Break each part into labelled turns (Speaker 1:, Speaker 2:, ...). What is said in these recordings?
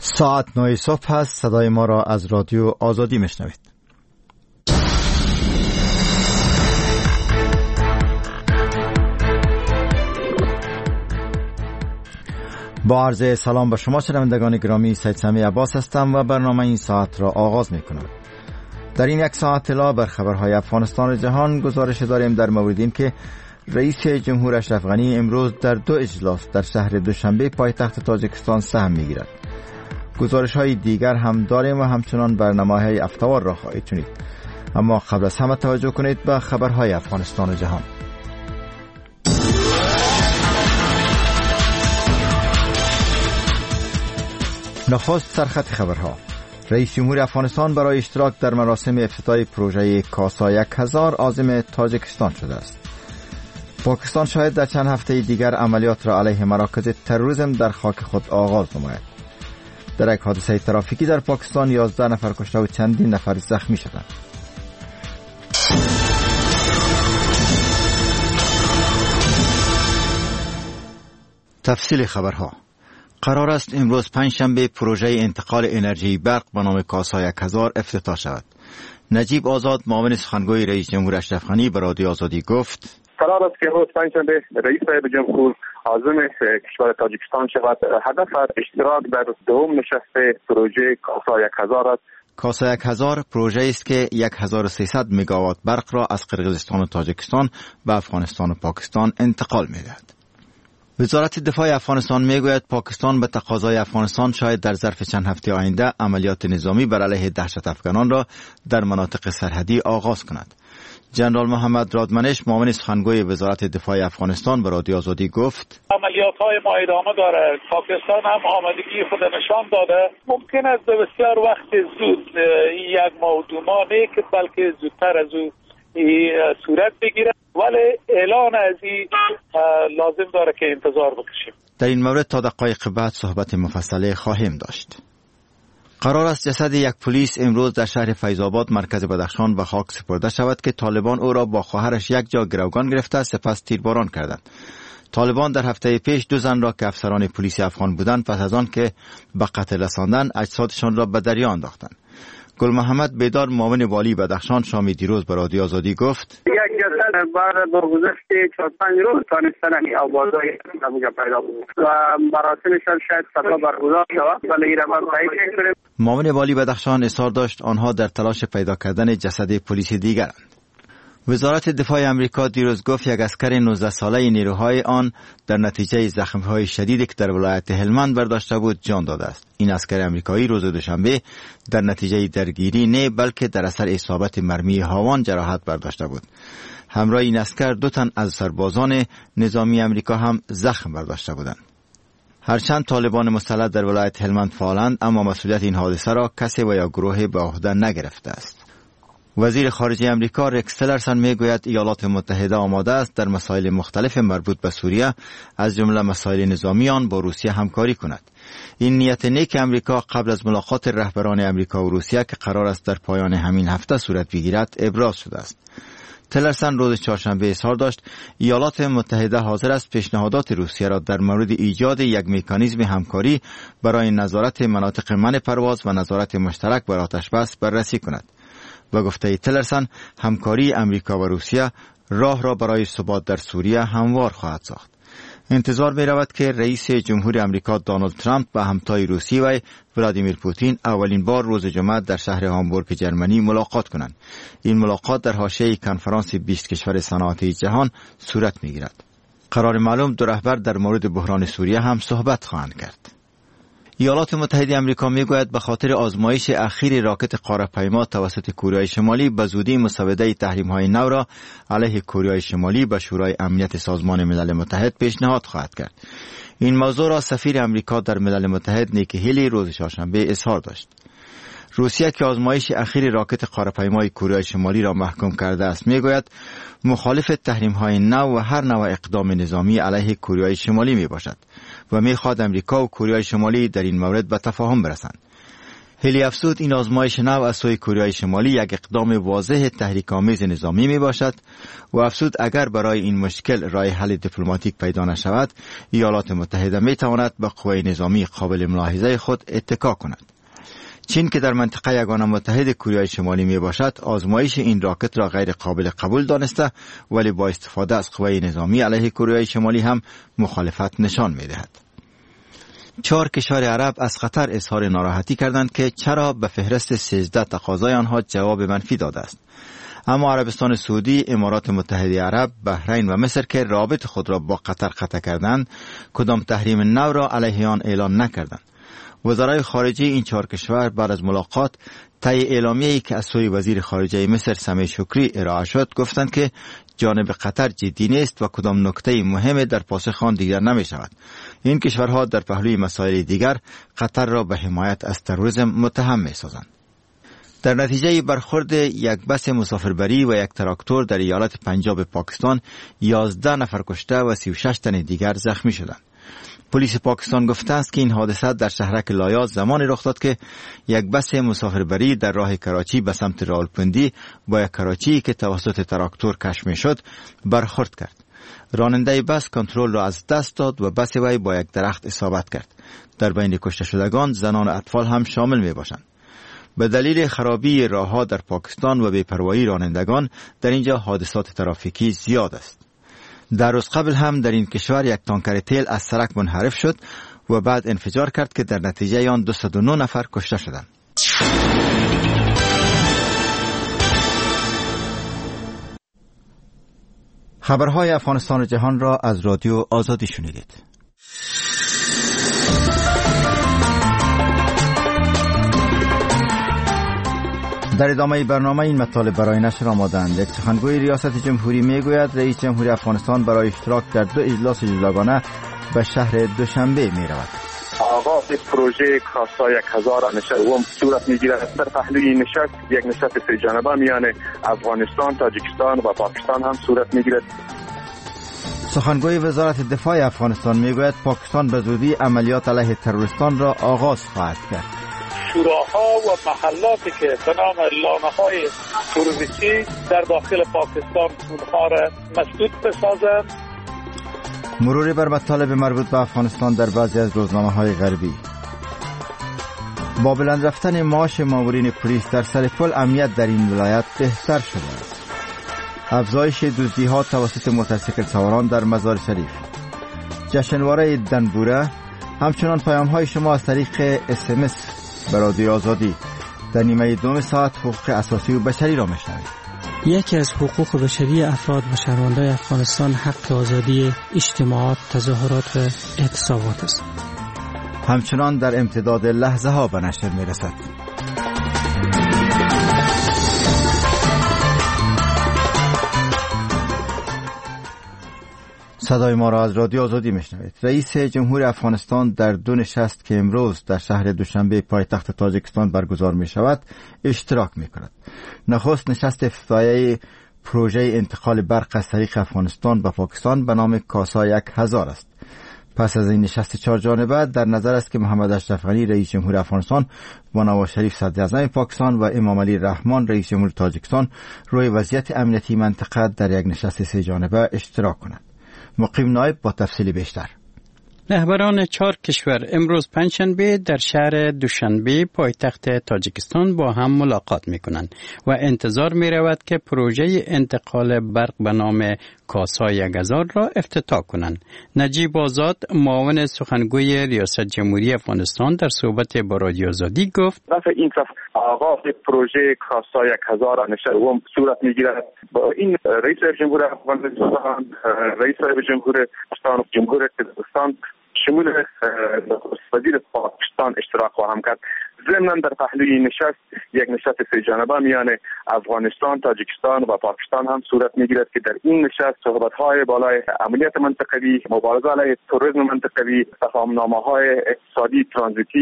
Speaker 1: ساعت 9 صبح هست. صدای ما را از رادیو آزادی میشنوید. با عرض سلام به شما شنوندگان گرامی، سید سمی عباس هستم و برنامه این ساعت را آغاز میکنم. در این یک ساعت اطلاع بر خبرهای افغانستان و جهان گزارش داریم در مورد این که رئیس جمهور اشرف غنی امروز در 2 اجلاس در شهر دوشنبه پایتخت تاجیکستان سهم میگیرد. گزارش های دیگر هم داریم و همچنان برنامه‌های افتوار را خواهید شنید. اما قبل از همه توجه کنید به خبرهای افغانستان و جهان. نخست سرخط خبرها. رئیس جمهور افغانستان برای اشتراک در مراسم افتتاح پروژه کاسا 1000 عازم تاجیکستان شده است. پاکستان شاید در چند هفته دیگر عملیات را علیه مراکز تروریسم در خاک خود آغاز نماید. در یک حادثه ترافیکی در پاکستان 11 نفر کشته و چندین نفر زخمی شدند. تفصیل خبرها. قرار است امروز پنجشنبه پروژه انتقال انرژی برق به نام کاسا 1000 افتتاح شود. نجیب آزاد، معاون سخنگوی رئیس جمهور اشرف غنی، به رادیو آزادی گفت
Speaker 2: قرار است که امروز پنجشنبه رئیس جمهور عازم کشور تاجیکستان شود. هدف اشتراک در دوم نشست پروژه کاسا 1000 است.
Speaker 1: کاسا 1000 پروژه است که 1300 مگاوات برق را از قرقیزستان و تاجیکستان به افغانستان و پاکستان انتقال می‌دهد. وزارت دفاع افغانستان میگوید پاکستان به تقاضای افغانستان شاید در ظرف چند هفته آینده عملیات نظامی بر علیه دهشت افغانان را در مناطق سرحدی آغاز کند. جنرال محمد رادمنش، معاون سخنگوی وزارت دفاع افغانستان، به رادیو آزادی گفت
Speaker 3: عملیات‌های ما ادامه داره. پاکستان هم آمادگی خود نشان داده. ممکن است به بسیار وقت زود، یک ماه و 2 ماه نیست بلکه زودتر از او صورت بگیره، ولی اعلان از این لازم داره که انتظار بکشیم.
Speaker 1: در این مورد تا دقایق بعد صحبت مفصله خواهیم داشت. قرار است جسد یک پلیس امروز در شهر فیض‌آباد مرکز بدخشان به خاک سپرده شود که طالبان او را با خواهرش یک جا گروگان گرفته سپس تیرباران کردند. طالبان در هفته پیش 2 زن را که افسران پلیس افغان بودند پس از آن که به قتل رساندند اجسادشان را به دریا انداختند. گل محمد بیدار، معاون والی بدخشان، شام دیروز به رادیو آزادی گفت
Speaker 4: یک جسد بعد از گذشت 4-5 روز تانستن این آوازهای نموجه پیدا بود و مراسمشان شاید سبا برگزار شود، ولی این رو تایید نکنیم.
Speaker 1: معاون والی بدخشان اصرار داشت آنها در تلاش پیدا کردن جسد پلیس دیگرند. وزارت دفاع امریکا دیروز گفت یک اسکر 19 ساله نیروهای آن در نتیجه زخم‌های شدیدی که در ولایت هلمند برداشته بود جان داده است. این اسکر امریکایی روز دوشنبه در نتیجه درگیری نه بلکه در اثر اصابت مرمی هاوان جراحت برداشته بود. همراه این اسکر 2 تن از سربازان نظامی امریکا هم زخم برداشته بودند. هرچند طالبان مسلح در ولایت هلمند فعالند، اما مسئولیت این حادثه را کسی و یا گروهی به عهده نگرفته است. وزیر خارجه امریکا رکس تیلرسن میگوید ایالات متحده آماده است در مسائل مختلف مربوط به سوریه از جمله مسائل نظامی آن با روسیه همکاری کند. این نیت نیک امریکا قبل از ملاقات رهبران امریکا و روسیه که قرار است در پایان همین هفته صورت بگیرد ابراز شده است. تیلرسن روز چهارشنبه اظهار داشت ایالات متحده حاضر است پیشنهادات روسیه را در مورد ایجاد یک مکانیزم همکاری برای نظارت مناطق منع پرواز و نظارت مشترک بر آتش بس بررسی کند. و گفته تیلرسن همکاری امریکا و روسیه راه را برای ثبات در سوریه هموار خواهد ساخت. انتظار می رود که رئیس جمهور امریکا دونالد ترامپ با همتای روسی و ولادیمیر پوتین اولین بار روز جمعه در شهر هامبورگ جرمنی ملاقات کنند. این ملاقات در حاشیه کنفرانس 20 کشور صنعتی جهان صورت می گیرد. قرار معلوم 2 رهبر در مورد بحران سوریه هم صحبت خواهند کرد. ایالات متحده آمریکا میگوید به خاطر آزمایش اخیر راکت قاره‌پیما توسط کره شمالی به زودی مسوده تحریم‌های نو را علیه کره شمالی به شورای امنیت سازمان ملل متحد پیشنهاد خواهد کرد. این موضوع را سفیر امریکا در ملل متحد نیکی هیلی روز چهارشنبه اظهار داشت. روسیه که آزمایش اخیر راکت قاره‌پیمای کره شمالی را محکوم کرده است میگوید مخالف تحریم‌های نو و هر نوع اقدام نظامی علیه کره شمالی میباشد و میخواهد امریکا و کره شمالی در این مورد به تفاهم برسند. هلی افزود این آزمایش نو از سوی کره شمالی یک اقدام واضح تحریک‌آمیز نظامی می باشد و افزود اگر برای این مشکل راه حل دیپلماتیک پیدا نشود، ایالات متحده می تواند به قوه نظامی قابل ملاحظه خود اتکا کند. چین که در منطقه یگانه متحد کره شمالی می باشد، آزمایش این راکت را غیر قابل قبول دانسته، ولی با استفاده از قوه نظامی علیه کره شمالی هم مخالفت نشان می دهد. 4 کشور عرب از قطر اظهار ناراحتی کردند که چرا به فهرست 13 تقاضای آنها جواب منفی داده است. اما عربستان سعودی، امارات متحده عرب، بحرین و مصر که رابط خود را با قطر قطع کردند، کدام تحریم نو را علیه آن اعلان نکردند. وزرای خارجه این 4 کشور بعد از ملاقات طی اعلامیه‌ای که از سوی وزیر خارجه مصر سمیع شکری ارائه شد گفتند که جانب قطر جدی نیست و کدام نکته مهم در پاسخ آن دیگر نمی شود. این کشورها در پهلوی مسائل دیگر قطر را به حمایت از تروریسم متهم می سازند. در نتیجه برخورد یک بس مسافربری و یک تراکتور در ایالت پنجاب پاکستان 11 نفر کشته و 36 تن دیگر زخمی شدند. پلیس پاکستان گفته است که این حادثه در شهرک لایات زمانی رخ داد که یک بس مسافربری در راه کراچی به سمت راولپندی با یک کراچی که توسط تراکتور کش می‌شد برخورد کرد. راننده بس کنترل را از دست داد و بس وی با یک درخت اصابت کرد. در بین کشته شدگان زنان و اطفال هم شامل می‌باشند. به دلیل خرابی راه‌ها در پاکستان و بی‌پروایی رانندگان در اینجا حادثات ترافیکی زیاد است. در روز قبل هم در این کشور یک تانکر تیل از سرک منحرف شد و بعد انفجار کرد که در نتیجه آن 209 نفر کشته شدند. خبرهای افغانستان و جهان را از رادیو آزادی شنیدید. در ادامه برنامه این مطالب برای نشر آماده‌اند. یک سخنگوی ریاست جمهوری میگوید رئیس جمهوری افغانستان برای اشتراک در 2 اجلاس جداگانه به شهر دوشنبه می رود.
Speaker 2: آغاز پروژه کاسا 1000 نشست صورت میگیرد. در پهلوی نشست یک نشست 3 جانبه میان افغانستان، تاجیکستان و پاکستان هم صورت میگیرد.
Speaker 1: سخنگوی وزارت دفاع افغانستان میگوید پاکستان به زودی عملیات علیه تروریستان را آغاز خواهد کرد.
Speaker 3: شوراها و محلاتی که به نام لانه‌های تروریستی در داخل پاکستان اونها را مسدود بسازند.
Speaker 1: مروری بر مطالب مربوط به افغانستان در بعضی از روزنامه‌های غربی. با بلند رفتن معاش مامورین پلیس در سر پل امنیت در این ولایت بهتر شده است. افزایش دزدی‌ها توسط موتورسیکل سواران در مزار شریف. جشنواره دنبوره. همچنان پیام‌های شما از طریق SMS به رادیو آزادی. در نیمه دوم ساعت حقوق اساسی و بشری را میشنوید.
Speaker 5: یکی از حقوق بشری افراد و شهروندان افغانستان حق آزادی اجتماعات، تظاهرات و اعتصابات است.
Speaker 1: همچنان در امتداد لحظه ها به نشر میرسد. صدای ما را از رادیو آزادی میشنوید. رئیس جمهور افغانستان در 2 نشست که امروز در شهر دوشنبه پایتخت تاجیکستان برگزار می شود اشتراک می کند. نخست نشست افتتاحیه پروژه انتقال برق از طریق افغانستان به پاکستان به نام کاسا 1000 است. پس از این نشست 4 جانبه در نظر است که محمد اشرف غنی رئیس جمهور افغانستان و نواز شریف صدر اعظم پاکستان و امام علی رحمان رئیس جمهور تاجیکستان روی وضعیت امنیتی منطقه در یک نشست 3 جانبه اشتراک کنند. مقیم نایب با تفصیل بیشتر.
Speaker 5: رهبران 4 کشور امروز پنجشنبه در شهر دوشنبه پایتخت تاجیکستان با هم ملاقات می‌کنند و انتظار می‌رود که پروژه انتقال برق به نام کاسا 1000 را افتتاح کنند. نجیب آزاد معاون سخنگوی ریاست جمهوری افغانستان در صحبت با رادیو آزادی گفت
Speaker 2: این آغاز پروژه کاسا 1000 نشست صورت می‌گیرد. با این رئیس جمهور افغانستان، رئیس جمهور پاکستان و جمهوری قزاقستان شمول وزیر پاکستان اشتراک خواهم کرد. ضمن در پهلوی نشست یک نشست 3 جانبه میان افغانستان، تاجیکستان و پاکستان هم صورت میگیرد که در این نشست صحبت‌های بالای امنیت منطقوی، مبارزه علیه تروریسم منطقوی، تفاهم‌نامه‌های اقتصادی ترانزیتی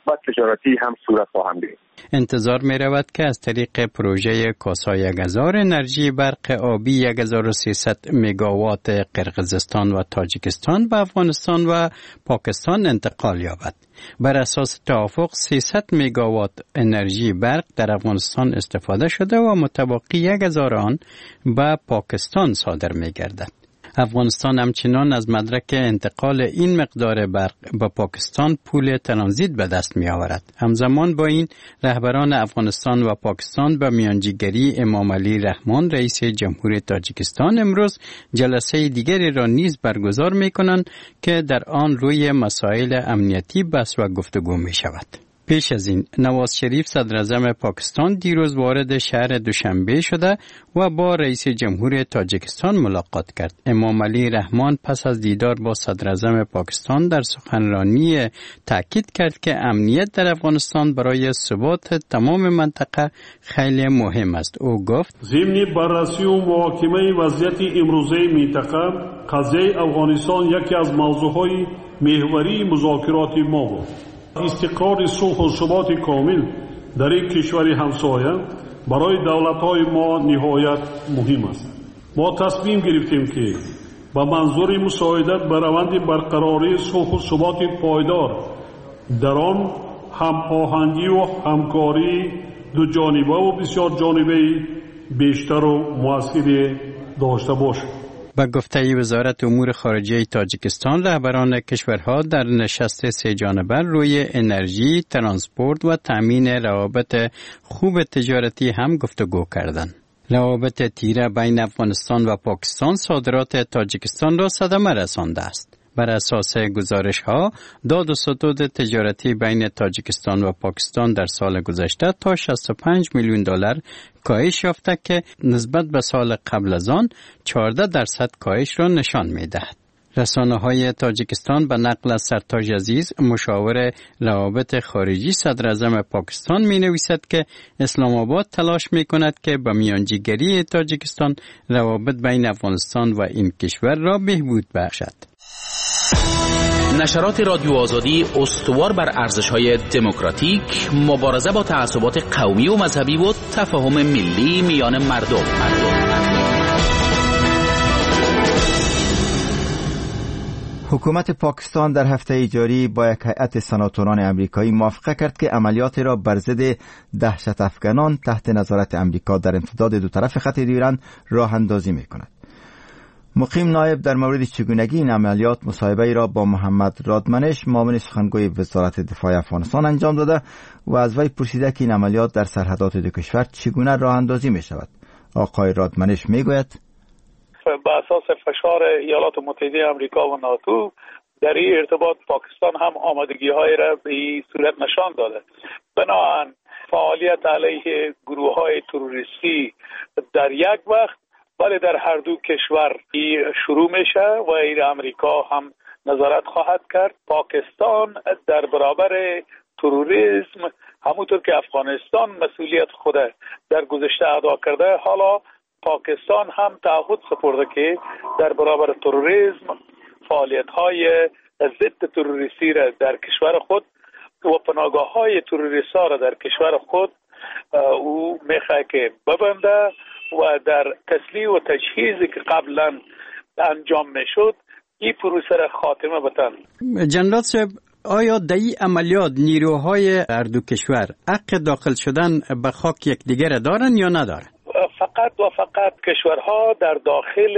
Speaker 2: و تجارتی هم صورت خواهند گرفت.
Speaker 5: انتظار می رود که از طریق پروژه کاسا 1000 انرژی برق آبی 1300 مگاوات قرقیزستان و تاجیکستان به افغانستان و پاکستان انتقال یابد. بر اساس توافق 300 مگاوات انرژی برق در افغانستان استفاده شده و متبقی 1000 آن به پاکستان صادر می گردد. افغانستان همچنان از مدرک انتقال این مقدار برق به پاکستان پول ترانزیت به دست می آورد. همزمان با این رهبران افغانستان و پاکستان به میانجیگری امام علی رحمان رئیس جمهور تاجیکستان امروز جلسه دیگری را نیز برگزار می کنند که در آن روی مسائل امنیتی بحث و گفتگو می شود. پیش از این نواز شریف صدر اعظم پاکستان دیروز وارد شهر دوشنبه شده و با رئیس جمهور تاجیکستان ملاقات کرد. امام علی رحمان پس از دیدار با صدر اعظم پاکستان در سخنرانی تاکید کرد که امنیت در افغانستان برای ثبات تمام منطقه خیلی مهم است. او گفت:
Speaker 6: ضمن بررسی و محاکمه وضعیت امروزه منطقه، قضیه افغانستان یکی از موضوعهای محوری مذاکرات ما بود. استقرار صلح و ثبات کامل در این کشور همسایه برای دولت‌های ما نهایت مهم است. ما تصمیم گرفتیم که با منظور مساعدت به روند برقراری صلح و ثبات پایدار در آن هم آهنگی و همکاری دو جانبه و بسیار جانبه بیشتر و مؤثر داشته باشیم.
Speaker 5: با گفته وزارت امور خارجه تاجیکستان، رهبران کشورها در نشست سه جانبه روی انرژی، ترانسپورت و تامین روابط خوب تجارتی هم گفتگو کردند. روابط تیره بین افغانستان و پاکستان صادرات تاجیکستان را صدمه رسانده است. بر اساس گزارش‌ها، داد و ستد تجارتی بین تاجیکستان و پاکستان در سال گذشته تا 65 میلیون دلار کاهش یافته که نسبت به سال قبل از آن 14% کاهش را نشان می‌دهد. رسانه‌های تاجیکستان به نقل از سرتاج عزیز، مشاور روابط خارجی صدر اعظم پاکستان می‌نویسد که اسلام آباد تلاش می‌کند که به میانجیگری تاجیکستان روابط بین افغانستان و این کشور را بهبود بخشد.
Speaker 7: نشرات رادیو آزادی استوار بر ارزش‌های دموکراتیک، مبارزه با تعصبات قومی و مذهبی و تفاهم ملی میان مردم.
Speaker 1: حکومت پاکستان در هفته جاری با یک هیئت سناتوران امریکایی موافقه کرد که عملیات را بر ضد دهشت افغانان تحت نظارت امریکا در امتداد دو طرف خط ایران راه اندازی می‌کند. مقیم نایب در مورد چگونگی این عملیات مصاحبه‌ای را با محمد رادمنش، معاون سخنگوی وزارت دفاع افغانستان انجام داده و از وی پرسیده که این عملیات در سرحدات دو کشور چگونه راه اندازی می شود. آقای رادمنش می گوید:
Speaker 3: به اساس فشار ایالات متحده آمریکا و ناتو در این ارتباط پاکستان هم آمادگی‌های را به این صورت نشان داده. بنابراین فعالیت علیه گروه‌های تروریستی در یک وقت ولی در هر دو کشور شروع میشه و این امریکا هم نظارت خواهد کرد. پاکستان در برابر تروریسم همونطور که افغانستان مسئولیت خود در گذشته ادا کرده، حالا پاکستان هم تعهد سپرده که در برابر تروریسم فعالیت‌های ضد تروریستی را در کشور خود و پناهگاه‌های تروریست‌ها را در کشور خود او میخواد که ببنده و در تسلیح و تجهیزی که قبلا انجام میشد این پروسه را خاتمه بدن.
Speaker 5: جنرال صاحب، آیا در این عملیات نیروهای هر دو کشور حق داخل شدن به خاک یکدیگر دارن یا ندارن؟
Speaker 3: فقط کشورها در داخل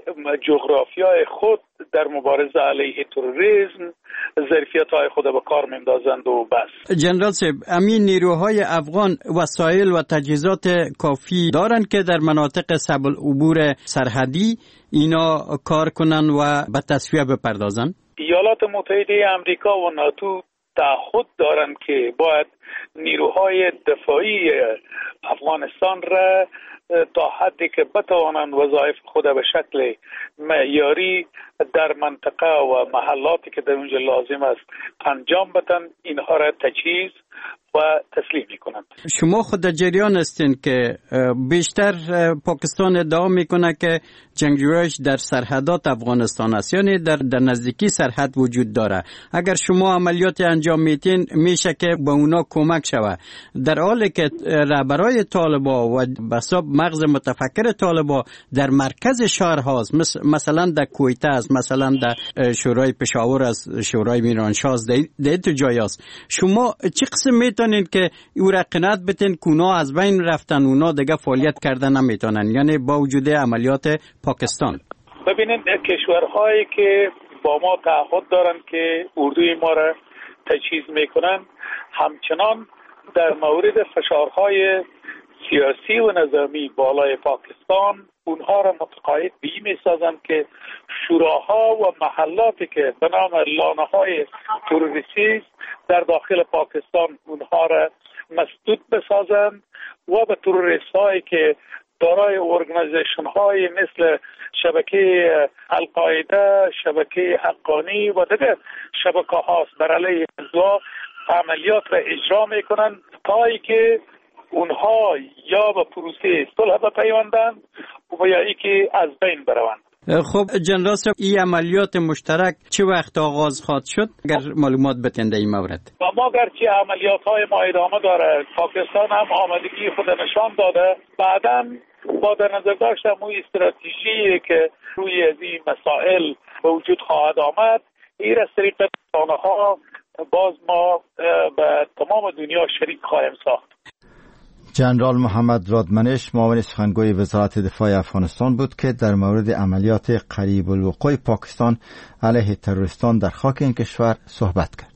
Speaker 3: جغرافیای خود در مبارزه علیه تروریسم ظرفیت‌های خود به کار می‌اندازند و بس.
Speaker 5: جنرال صاحب، همین نیروهای افغان وسایل و تجهیزات کافی دارند که در مناطق صعب العبور سرحدی اینا کار کنن و به تصفیه بپردازن؟
Speaker 3: ایالات متحده آمریکا و ناتو تعهد دارند که باید نیروهای دفاعی افغانستان را تا حدی که بتوانند وظایف خود به شکل معیاری در منطقه و محلاتی که در اونجا لازم است انجام بدن، اینها را تجهیز و و تسلیم میکنند.
Speaker 5: شما خود در جریان هستین که بیشتر پاکستان ادعا میکنه که جنگجویش در سرحدات افغانستان است، یعنی در نزدیکی سرحد وجود داره. اگر شما عملیات انجام میتین میشه که به اونا کمک شوه، در حالی که رهبرای طالبان و به حساب مغز متفکر طالبان در مرکز شهر هاست، مثلا در کویته است، مثلا در شورای پشاور است، شورای میرانشاه است، در تو جای است. شما چه قسم میتونین که او را قناعت بتین که اونا از بین رفتن، اونا دیگه فعالیت کردن نمیتونن، یعنی با وجود عملیات پاکستان؟
Speaker 3: ببینید کشورهایی که با ما تعهد دارن که اردوی ما را تجهیز میکنن، همچنان در مورد فشارهای سیاسی و نظامی بالای پاکستان اونها را متقاعد به این میسازند که شوراها و محلاتی که به نام لانه‌های تروریستی در داخل پاکستان اونها را مسدود بسازند و به تروریست‌هایی که دارای ارگانیزیشن‌های مثل شبکه القاعده، شبکه حقانی و دیگر شبکه‌هاست بر علیه حزب‌ها عملیات را اجرا میکنند تا اینکه اونها یا به پروسه صلح بپیوندند و یا اینکه از بین بروند.
Speaker 5: خب جنرال صاحب، این عملیات مشترک چه وقت آغاز خواهد شد؟ اگر معلومات بدین در این مورد.
Speaker 3: و ما گرچه عملیات‌های ما ادامه داره، پاکستان هم آمادگی خود نشان داده، بعداً با در نظر داشتم اون استراتژی که روی از این مسائل به وجود خواهد آمد، این از طریق رسانه‌ها باز ما به تمام دنیا شریک خواهیم ساخت.
Speaker 1: جنرال محمد رادمنش، معاون سخنگوی وزارت دفاع افغانستان بود که در مورد عملیات قریب الوقوع پاکستان علیه تروریستان در خاک این کشور صحبت کرد.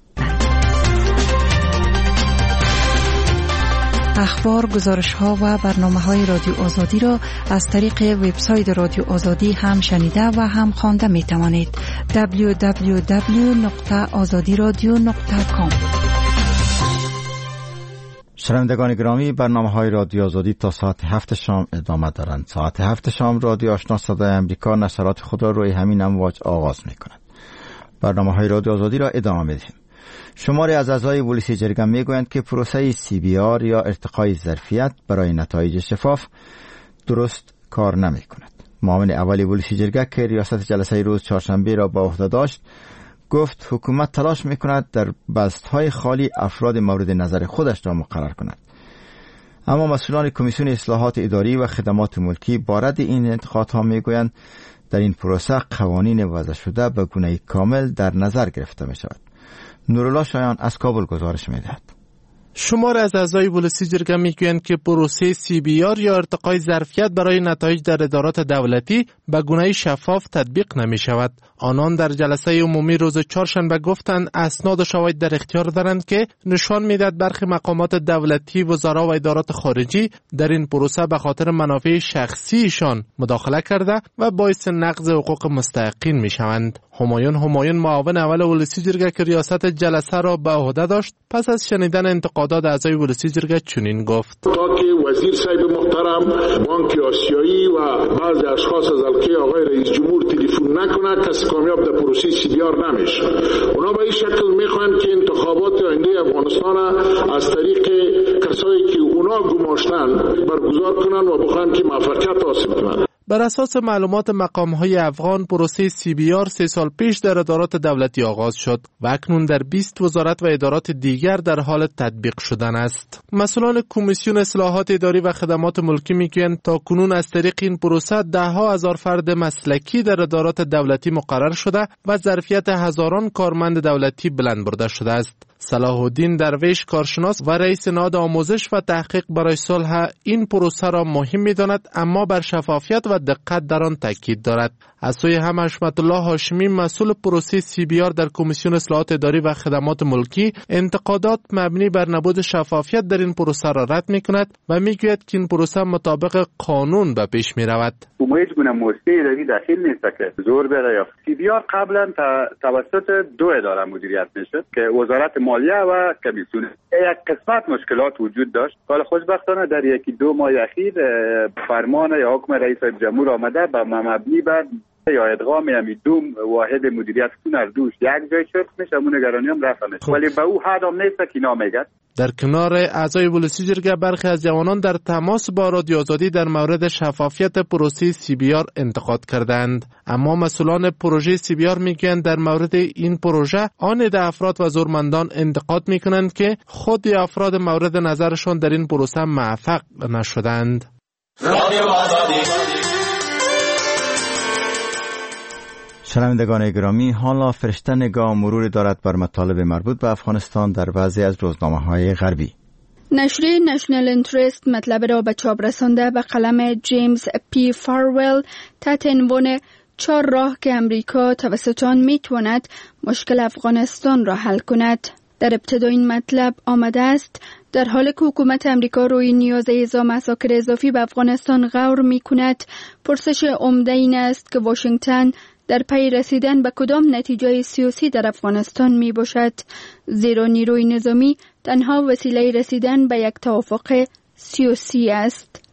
Speaker 8: اخبار، گزارش‌ها و برنامه‌های رادیو آزادی را از طریق وبسایت رادیو آزادی هم شنیده و هم خوانده می‌توانید. www.azadiradio.com.
Speaker 1: شنوندگان گرامی، برنامه‌های رادیو آزادی تا ساعت 7 شام ادامه دارند. ساعت 7 شام رادیو آشنا صدای امریکا نشرات خود را روی همین امواج آغاز می‌کند. برنامه‌های رادیو آزادی را ادامه می‌دهیم. شماری از اعضای ولس جرگه میگویند که پروسه CBR یا ارتقای ظرفیت برای نتایج شفاف درست کار نمی کند. معاون اول ولس جرگه که ریاست جلسه روز چهارشنبه را به عهده داشت گفت حکومت تلاش می کند در بست‌های خالی افراد مورد نظر خودش را مقرر کند. اما مسئولان کمیسیون اصلاحات اداری و خدمات ملکی با رد این انتقادها میگویند در این پروسه قوانین وضع شده به گونه کامل در نظر گرفته می شود. نورالله شایان از کابل گزارش می‌دهد.
Speaker 9: شمار از اعضای ولسی جرگه میگویند که پروسه CBR یا ارتقای ظرفیت برای نتایج در ادارات دولتی به گونه شفاف تطبیق نمی شود. آنان در جلسه عمومی روز چهارشنبه گفتند اسناد و شواهد در اختیار دارند که نشان میدهد برخی مقامات دولتی، وزرا و ادارات خارجی در این پروسه به خاطر منافع شخصیشان مداخله کرده و باعث نقض حقوق مستحقین می شوند. همایون معاون اول ولسی جرگه که ریاست جلسه را به عهده داشت پس از شنیدن انتقادات اعضای ولسی جرگه چنین گفت:
Speaker 10: تا که وزیر صاحب محترم بانک آسیایی و بعضی اشخاص از حلقه آقای رئیس جمهور تلفن نکنه کسی کامیاب در پروسه CBR نمیشه. اونا به این شکل میخوان که انتخابات آینده افغانستان از طریق کسایی که اونا گماشتن برگزار کنن و بخوان که موفقیت حاصل کنن.
Speaker 9: بر اساس معلومات مقام‌های افغان پروسه CBR 3 سال پیش در ادارات دولتی آغاز شد و اکنون در 20 وزارت و ادارات دیگر در حال تطبیق شدن است. مسئولان کمیسیون اصلاحات اداری و خدمات ملکی میگویند تا کنون از طریق این پروسه ده‌ها هزار فرد مسلکی در ادارات دولتی مقرر شده و ظرفیت هزاران کارمند دولتی بلند برده شده است. صلاح الدین درویش، کارشناس و رئیس نهاد آموزش و تحقیق برای صلح، این پروسه را مهم می‌داند اما بر شفافیت و دقت در آن تاکید دارد. از سوی هم حشمت الله هاشمی، مسئول پروسه CBR در کمیسیون اصلاحات اداری و خدمات ملکی، انتقادات مبنی بر نبود شفافیت در این پروسه را رد می‌کند و می‌گوید که این پروسه مطابق قانون به پیش می‌رود.
Speaker 11: هیچ گونه موسسه اداری داخل نیست که زور بره یا CBR قبلا توسط 2 اداره مدیریت میشد که وزارت مالیه و کمیسیون. یک قسمت مشکلات وجود داشت. حالا خوشبختانه در 1-2 ماه اخیر فرمان یا حکم رئیس جمهور آمده به مبنی بر یا ادغام همی دوم واحد مدیریت خون از دوش یک جای شد میشه همون نگرانی هم رفتنش ولی به او حد هم نیست که اینا میگد.
Speaker 9: در کنار اعضای ولسی جرگه برخی از جوانان در تماس با رادیو آزادی در مورد شفافیت پروسه CBR انتقاد کردند. اما مسئولان پروژه CBR میگویند در مورد این پروژه آن عده افراد و زورمندان انتقاد میکنند که خود افراد مورد نظرشان در این پروسه موفق نشدند.
Speaker 1: شنوندگان گرامی، حالا فرشته نگاه مرور دارد بر مطالب مربوط به افغانستان در بعضی از روزنامه‌های غربی.
Speaker 12: نشریه نشنل اینترست مطلب را به چاپ رسانده به قلم جیمز پی فارول تحت عنوان 4 راه که امریکا توسط آن میتواند مشکل افغانستان را حل کند. در ابتدا این مطلب آمده است در حالی که حکومت امریکا روی نیاز اعزام عساکر اضافی به افغانستان غور می کند، پرسش عمده این است که واشنگتن در پی رسیدن به کدام نتیجه سیاسی در افغانستان می باشد، زیرا نیروی نظامی تنها وسیله رسیدن به یک توافق سیاسی است.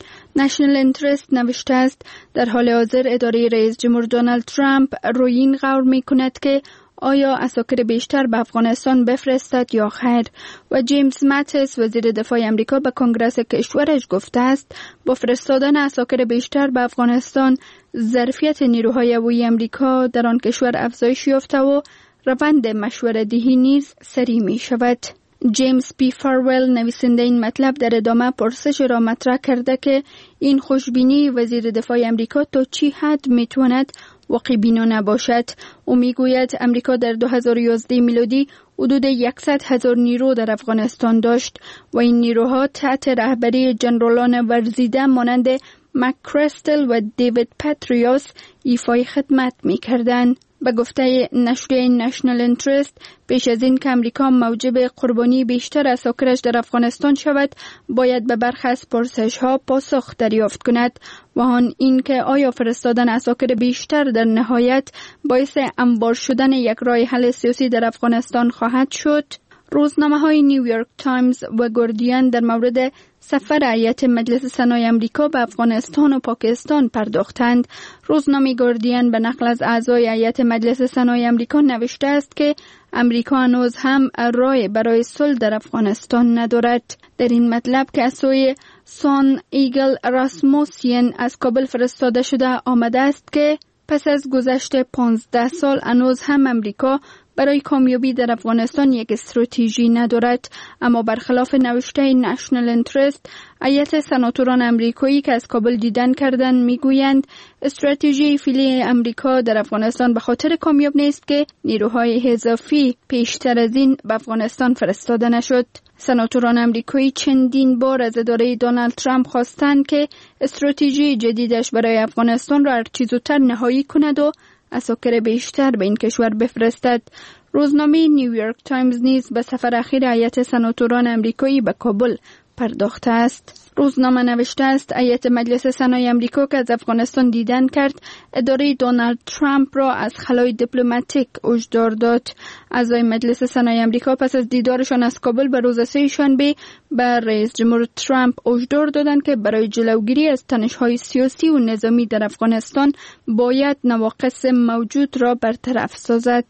Speaker 12: نشنل اینترست نوشته است در حال حاضر اداره رئیس جمهور دونالد ترامپ روی این غور می کند که آیا عساکر بیشتر به افغانستان بفرستد یا خیر، و جیمز ماتیس وزیر دفاع امریکا به کنگره کشورش گفته است با فرستادن عساکر بیشتر به افغانستان ظرفیت نیروهای هوایی امریکا در آن کشور افزایش یافته و روند مشوره‌دهی نیز سریع می شود. جیمز پی فارول نویسنده این مطلب در ادامه پرسش را مطرح کرده که این خوشبینی وزیر دفاع امریکا تا چی حد میتواند واقع بینانه باشد. او میگوید امریکا در 2011 میلادی حدود 100,000 نیرو در افغانستان داشت و این نیروها تحت رهبری جنرالان ورزیده مانند مک‌کریستل و دیوید پاتریوس ایفای خدمت میکردند. به گفته نشریه نشنل اینترست، پیش از این که امریکا موجب قربانی بیشتر عساکرش در افغانستان شود، باید به برخی از پرسش‌ها پاسخ دریافت کند و آن این که آیا فرستادن عساکر بیشتر در نهایت باعث انبار شدن یک راه حل سیاسی در افغانستان خواهد شد. روزنامه‌های نیویورک تایمز و گاردین در مورد سفر هیئت مجلس سنای امریکا به افغانستان و پاکستان پرداختند. روزنامه گاردین به نقل از اعضای هیئت مجلس سنای امریکا نوشته است که امریکا هنوز هم راه برای صلح در افغانستان ندارد. در این مطلب که از سوی سان ایگل راسموسین از کابل فرستاده شده آمده است که پس از گذشت 15 سال هنوز هم امریکا برای کامیابی در افغانستان یک استراتژی ندارد. اما برخلاف نوشته نشنل اینترست، هیئت سناتوران امریکایی که از کابل دیدن کردند میگویند استراتژی فعلی امریکا در افغانستان به خاطر کامیاب نیست که نیروهای اضافی پیشتر از این به افغانستان فرستاده نشد. سناتوران امریکایی چندین بار از اداره دونالد ترامپ خواستند که استراتژی جدیدش برای افغانستان را هرچه زودتر نهایی کند و عساکر بیشتر به این کشور بفرستد. روزنامه نیویورک تایمز نیز به سفر اخیر هیئت سناتوران امریکایی به کابل پرداخته است. روزنامه نوشته است هیئت مجلس سنای امریکا که از افغانستان دیدن کرد، اداره دونالد ترامپ را از خلای دیپلماتیک هشدار داد. اعضای مجلس سنای امریکا پس از دیدارشان از کابل به روز سه شنبه به رئیس جمهور ترامپ هشدار دادند که برای جلوگیری از تنش‌های سیاسی و نظامی در افغانستان باید نواقص موجود را برطرف سازد.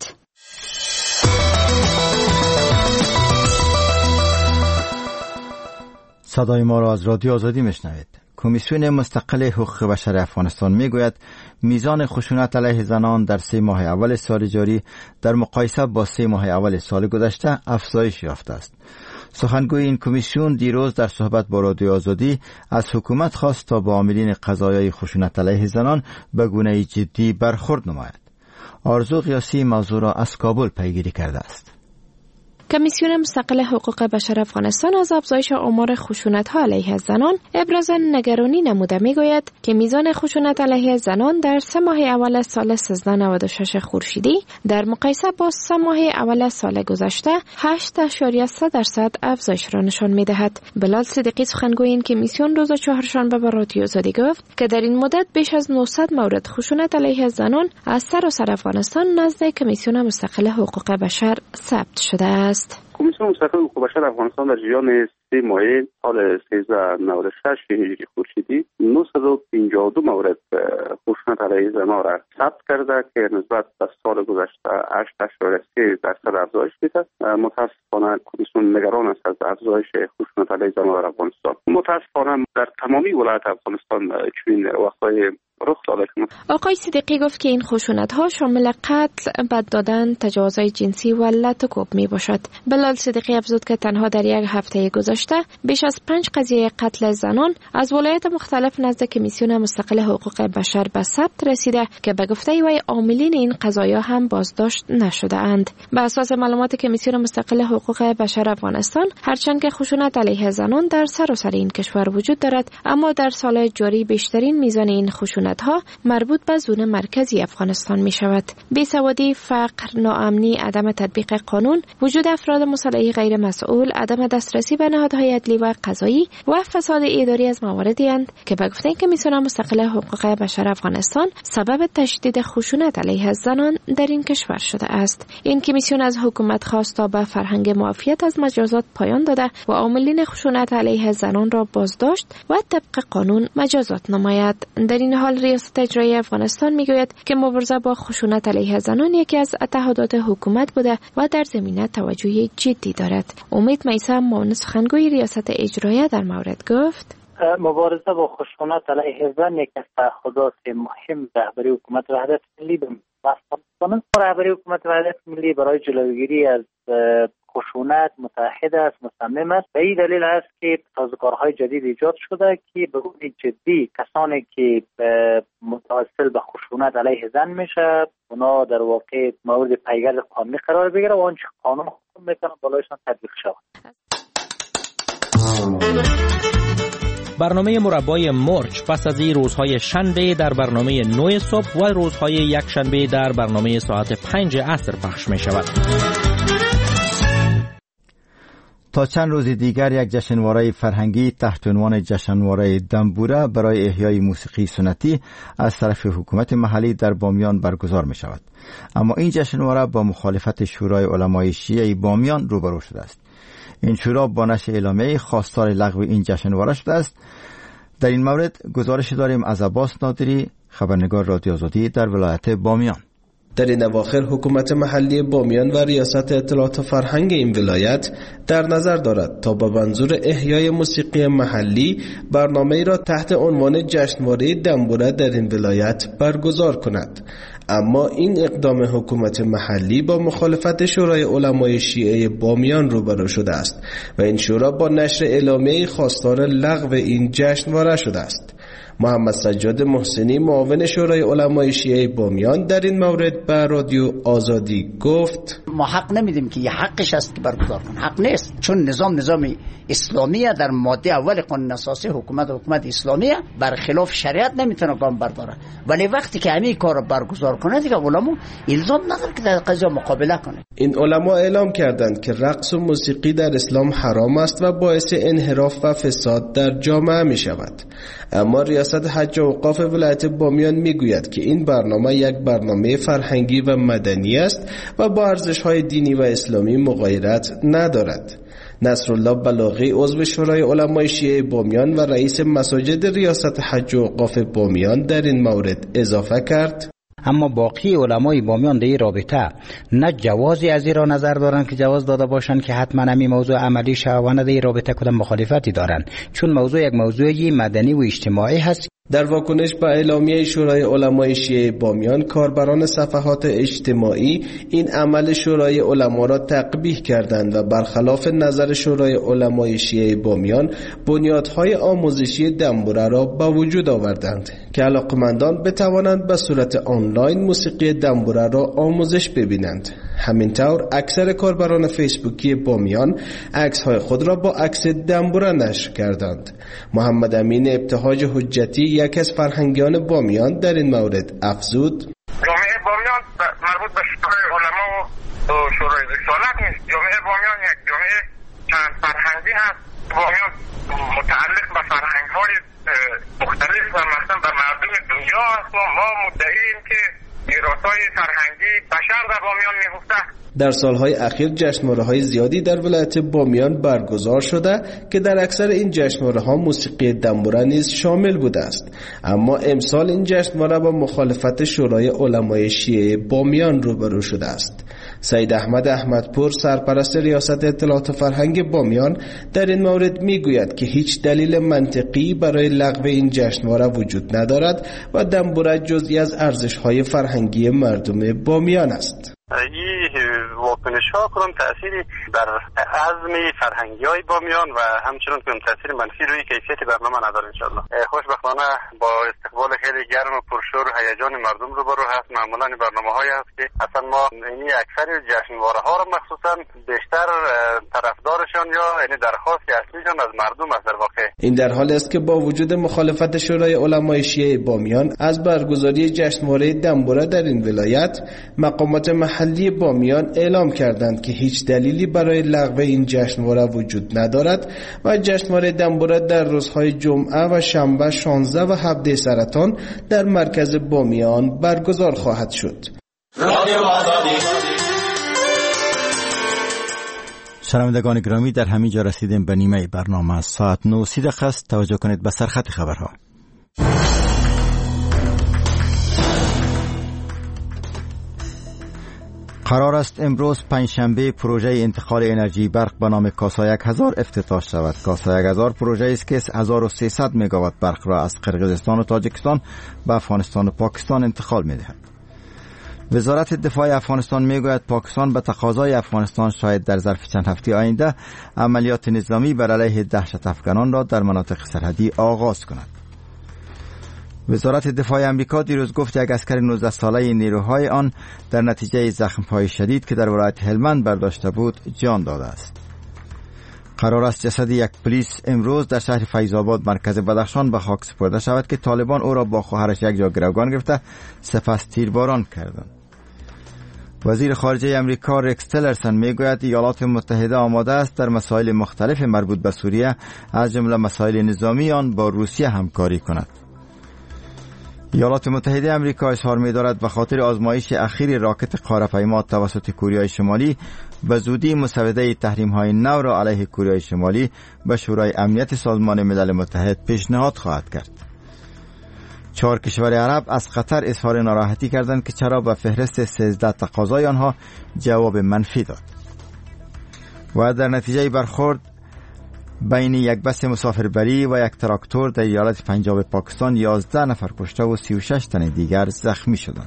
Speaker 1: صدای ما را از رادیو آزادی میشنوید. کمیسیون مستقل حقوق بشر افغانستان میگوید میزان خشونت علیه زنان در 3 ماه اول سال جاری در مقایسه با 3 ماه اول سال گذشته افزایش یافته است. سخنگوی این کمیسیون دیروز در صحبت با رادیو آزادی از حکومت خواست تا با عاملین قضایای خشونت علیه زنان به گونه جدی برخورد نماید. آرزو قیاسی موضوع را از کابل پیگیری کرده است.
Speaker 13: کمیسیون مستقل حقوق بشر افغانستان از افزایش آمار خشونت‌ها علیه زنان ابراز نگرانی نموده میگوید که میزان خشونت علیه زنان در 3 ماه اول سال 1396 خورشیدی در مقایسه با 3 ماه اول سال گذشته 8.3% افزایش را نشان میدهد. بلال صدیقی سخنگوی این کمیسیون روز چهارشنبه به رادیو آزادی گفت که در این مدت بیش از 900 مورد خشونت علیه زنان از سراسر افغانستان نزد کمیسیون مستقل حقوق بشر ثبت شده است. است.
Speaker 11: کمیسیون مستقل حقوق بشر افغانستان در جریان 3 ماه سال 1396 هجری خورشیدی 952 مورد خشونت علیه زنان را ثبت کرده که نسبت به سال گذشته 8.3% افزایش دیده. متاسفانه کمیسیون نگران است از افزایش خشونت علیه زنان در افغانستان. متاسفانه در تمامی ولایات افغانستان چنین وقایع رخ داده.
Speaker 13: آقای صدیقی گفت که این خشونت‌ها شامل قتل، بد دادن، تجاوزهای جنسی و لط و کوب میباشد. بلال صدیقی افزود که تنها در یک هفته گذشته بیش از 5 قضیه قتل زنان از ولایات مختلف نزد کمیسیون مستقل حقوق بشر به ثبت رسیده که به گفته وی عاملین این قضایا هم بازداشت نشده اند. بر اساس معلومات کمیسیون مستقل حقوق بشر افغانستان، هرچند که خشونت علیه زنان در سراسر این کشور وجود دارد، اما در سال جاری بیشترین میزان این خشونت ها مربوط به زون مرکزی افغانستان می شود. بیسوادی، فقر، ناامنی، عدم تطبیق قانون، وجود افراد مسلح غیر مسئول، عدم دسترسی به نهادهای عدلی و قضایی و فساد اداری از مواردی اند که به گفته کمیسیون مستقل حقوق بشر افغانستان سبب تشدید خشونت علیه زنان در این کشور شده است. این کمیسیون از حکومت خواست تا به فرهنگ معافیت از مجازات پایان داده و عاملین خشونت علیه زنان را بازداشت و طبق قانون مجازات نماید. در این حال ریاست اجرایی افغانستان میگوید که مبارزه با خشونت علیه زنان یکی از تعهدات حکومت بوده و در زمینه توجه جدی دارد. امید میثم، معاون سخنگوی ریاست اجرایی، در مورد گفت:
Speaker 14: مبارزه با خشونت علیه زن یک از تعهدات مهم رهبری حکومت وحدت ملی به افغانستان. رهبری حکومت وحدت ملی برای جلوگیری از خشونت متحد است، مصمم است. به این دلیل است که سازوکارهای جدید ایجاد شده که به گونه جدی کسانی که متوسل به خشونت علیه زن میشه اونا در واقع مورد پیگرد قانونی قرار بگیره و آنچه قانون حکم میکنه بالایشان تطبیق شود.
Speaker 15: برنامه مربای مرچ پس از این روزهای شنبه در برنامه 9 صبح و روزهای یک شنبه در برنامه ساعت 5 عصر پخش می شود.
Speaker 1: تا چند روز دیگر یک جشنواره فرهنگی تحت عنوان جشنواره دنبوره برای احیای موسیقی سنتی از طرف حکومت محلی در بامیان برگزار می شود. اما این جشنواره با مخالفت شورای علمای شیعه بامیان روبرو شده است. این شورا با نشر اعلامیه خواستار لغو این جشنواره شده است. در این مورد گزارش داریم از عباس نادری، خبرنگار رادیو آزادی در ولایت بامیان.
Speaker 16: در این اواخر حکومت محلی بامیان و ریاست اطلاعات و فرهنگ این ولایت در نظر دارد تا به منظور احیای موسیقی محلی برنامه‌ای را تحت عنوان جشنواره دنبوره در این ولایت برگزار کند. اما این اقدام حکومت محلی با مخالفت شورای علمای شیعه بامیان روبرو شده است و این شورا با نشر اعلامیه خواستار لغو این جشنواره شده است. محمد سجاد محسنی، معاون شورای علمای شیعه بامیان، در این مورد به رادیو آزادی گفت:
Speaker 17: ما حق نمیدیم که یه حقش است که برگزار کنه، حق نیست، چون نظام اسلامیه. در ماده اول قانون اساسی حکومت اسلامیه، برخلاف شریعت نمیتونه گام برداره. ولی وقتی که همین کار رو برگزار کنه دیگه علما الزام نداره که در قضیه مقابله کنه.
Speaker 16: این علما اعلام کردند که رقص و موسیقی در اسلام حرام است و باعث انحراف و فساد در جامعه می شود. اما ریاست حج و اوقاف ولایت بامیان میگوید که این برنامه یک برنامه فرهنگی و مدنی است و با ارزش‌های دینی و اسلامی مغایرت ندارد. نصرالله بلاغی، عضو شورای علمای شیعه بامیان و رئیس مساجد ریاست حج و اوقاف بامیان، در این مورد اضافه کرد:
Speaker 18: اما باقی علمای بامیان در این رابطه نه جوازی از این را نظر دارن که جواز داده باشن که حتما همین موضوع عملی شود و نه در این رابطه کدام مخالفتی دارن، چون موضوع یک موضوع مدنی و اجتماعی هست.
Speaker 16: در واکنش به اعلامیه شورای علمای شیعه بامیان، کاربران صفحات اجتماعی این عمل شورای علما را تقبیح کردند و برخلاف نظر شورای علمای شیعه بامیان بنیادهای آموزشی دنبوره را به وجود آوردند که علاقمندان بتوانند به صورت آنلاین موسیقی دنبوره را آموزش ببینند. همینطور اکثر کاربران فیسبوکی بامیان عکس‌های خود را با عکس دنبوره نشر کردند. محمد امین ابتهاج حجتی، یک از فرهنگیان بامیان، در این مورد افزود:
Speaker 19: جامعه بامیان مربوط به شورای علما و شورای رسالت نیست. جامعه بامیان یک جامعه چند فرهنگی هست. بامیان متعلق به فرهنگ‌های مختلف و مثلا به مردم دنیا است و ما مدعییم که میراث‌های فرهنگی بشر در بامیان می‌گفته.
Speaker 16: در سالهای اخیر جشنواره‌های زیادی در ولایت بامیان برگزار شده که در اکثر این جشنواره‌ها موسیقی دنبوره نیز شامل بوده است، اما امسال این جشنواره با مخالفت شورای علمای شیعه بامیان روبرو شده است. سید احمد احمدپور سرپرست ریاست اطلاعات فرهنگ بامیان در این مورد میگوید که هیچ دلیل منطقی برای لغو این جشنواره وجود ندارد و دنبوره جزئی از ارزش‌های فرهنگی مردم بامیان است.
Speaker 20: این واکنش ها کدام تأثیری بر عزم فرهنگی های بامیان و همچنین کدام تأثیر منفی روی کیفیت برنامه نداره انشالله. خوشبختانه با استقبال خیلی گرم و پرشور هیجان مردم روبرو هست. معمولا برنامه های هست که اصلا ما یعنی اکثر جشنواره ها رو مخصوصا بیشتر طرفدارشان یا یعنی درخواست اصلیشان از مردم است در واقع.
Speaker 16: این در حالی است که با وجود مخالفت شورای علمای شیعه بامیان از برگزاری جشنواره دنبوره در این ولایت، مقامات محلی بامیان اعلام کردند که هیچ دلیلی برای لغو این جشنواره وجود ندارد و جشنواره دنبوره در روزهای جمعه و شنبه 16 و 17 سرطان در مرکز بامیان برگزار خواهد شد.
Speaker 1: شنوندگان گرامی، در همین جا رسیدیم به نیمه برنامه. ساعت 9:30 است. توجه کنید به سرخط خبرها. قرار است امروز پنجشنبه پروژه انتقال انرژی برق به نام کاسا 1000 افتتاح شود. کاسا 1000 پروژه است که 1300 مگاوات برق را از قرقیزستان و تاجیکستان به افغانستان و پاکستان انتقال می‌دهد. وزارت دفاع افغانستان میگوید پاکستان به تقاضای افغانستان شاید در ظرف چند هفته آینده عملیات نظامی بر علیه دهشت افغانان را در مناطق سرحدی آغاز کند. وزارت دفاع امریکا دیروز گفت یک عسکر 19 ساله نیروهای آن در نتیجه زخم‌های شدید که در ولایت هلمند برداشته بود جان داده است. قرار است جسد یک پلیس امروز در شهر فیض‌آباد مرکز بدخشان به خاک سپرده شود که طالبان او را با خواهرش یک جا گروگان گرفته سپس تیرباران کردند. وزیر خارجه امریکا ریکس تیلرسن میگوید ایالات متحده آماده است در مسائل مختلف مربوط به سوریه از جمله مسائل نظامی آن با روسیه همکاری کند. ایالات متحده امریکا اظهار می‌دارد به خاطر آزمایش اخیر راکت قاره‌پیما توسط کره شمالی به زودی مسوده تحریم‌های نو را علیه کره شمالی به شورای امنیت سازمان ملل متحد پیشنهاد خواهد کرد. 4 کشور عرب از قطر اظهار ناراحتی کردند که چرا به فهرست 13 تقاضای آنها جواب منفی داد. و در نتیجه برخورد بین یک بس مسافربری و یک تراکتور در ایالت پنجاب پاکستان 11 نفر کشته و 36 تن دیگر زخمی شدند.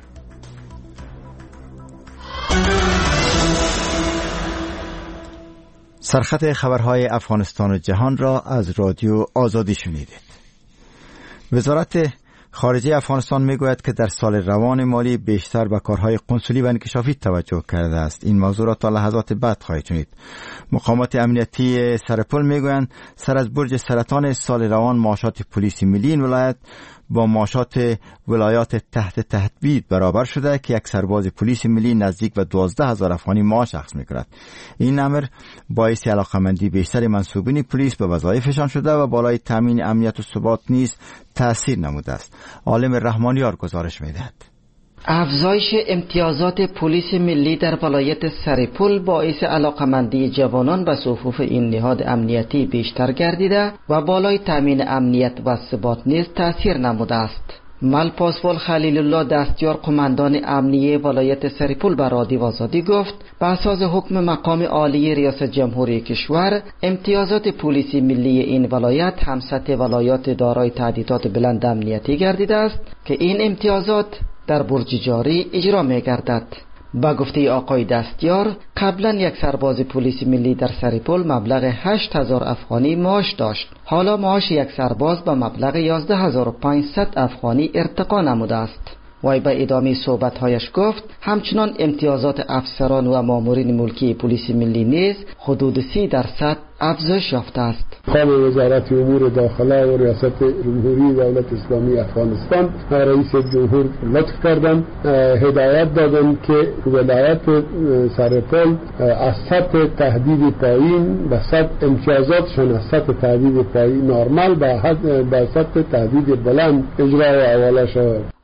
Speaker 1: سرخط خبرهای افغانستان و جهان را از رادیو آزادی شنیدید. وزارت خارجه افغانستان میگوید که در سال روان مالی بیشتر به کارهای قنسولی و انکشافی توجه کرده است. این موضوع را تا لحظات بعد خواهید شنید. مقامات امنیتی سرپل میگویند سر از برج سرطان سال روان معاشات پلیس ملی این ولایت با معاشات ولایات تحت تهدید برابر شده که یک سرباز پلیس ملی نزدیک به 12,000 افغانی معاش اخذ می‌کند. این امر باعث علاقمندی بیشتر منصوبین پلیس به وظایفشان شده و بالای تامین امنیت و ثبات نیز تأثیر نموده است. عالم رحمانیار گزارش می‌دهد.
Speaker 21: افزایش امتیازات پلیس ملی در ولایت سرپل باعث علاقمندی جوانان به صفوف این نهاد امنیتی بیشتر گردیده و بالای تامین امنیت و ثبات نیز تأثیر نموده است. ملپاسوال خلیل الله دستیار قماندان امنیه ولایت سرپل به رادیو آزادی گفت به اساس حکم مقام عالی ریاست جمهوری کشور امتیازات پلیس ملی این ولایت هم سطح ولایات دارای تهدیدات بلند امنیتی گردیده است که این امتیازات در برج جاری اجرا می گردد. با گفته آقای دستیار قبلا یک سرباز پلیس ملی در سرپل مبلغ 8,000 افغانی معاش داشت. حالا معاش یک سرباز به مبلغ 11,500 افغانی ارتقا نموده است. وی به ادامه صحبت‌هایش گفت همچنان امتیازات افسران و مامورین ملکی پلیس ملی نیز حدود 30% افزایش یافته است.
Speaker 10: قام وزارت امور داخله و ریاست جمهوری دولت اسلامی افغانستان رئیس جمهور لطف کردند هدایت دادند که ولایت سرپل از سطح تهدید پایین به سطح امتیازاتشون از سطح تهدید پایین نرمال به سطح تهدید بلند اجرا و حواله شود.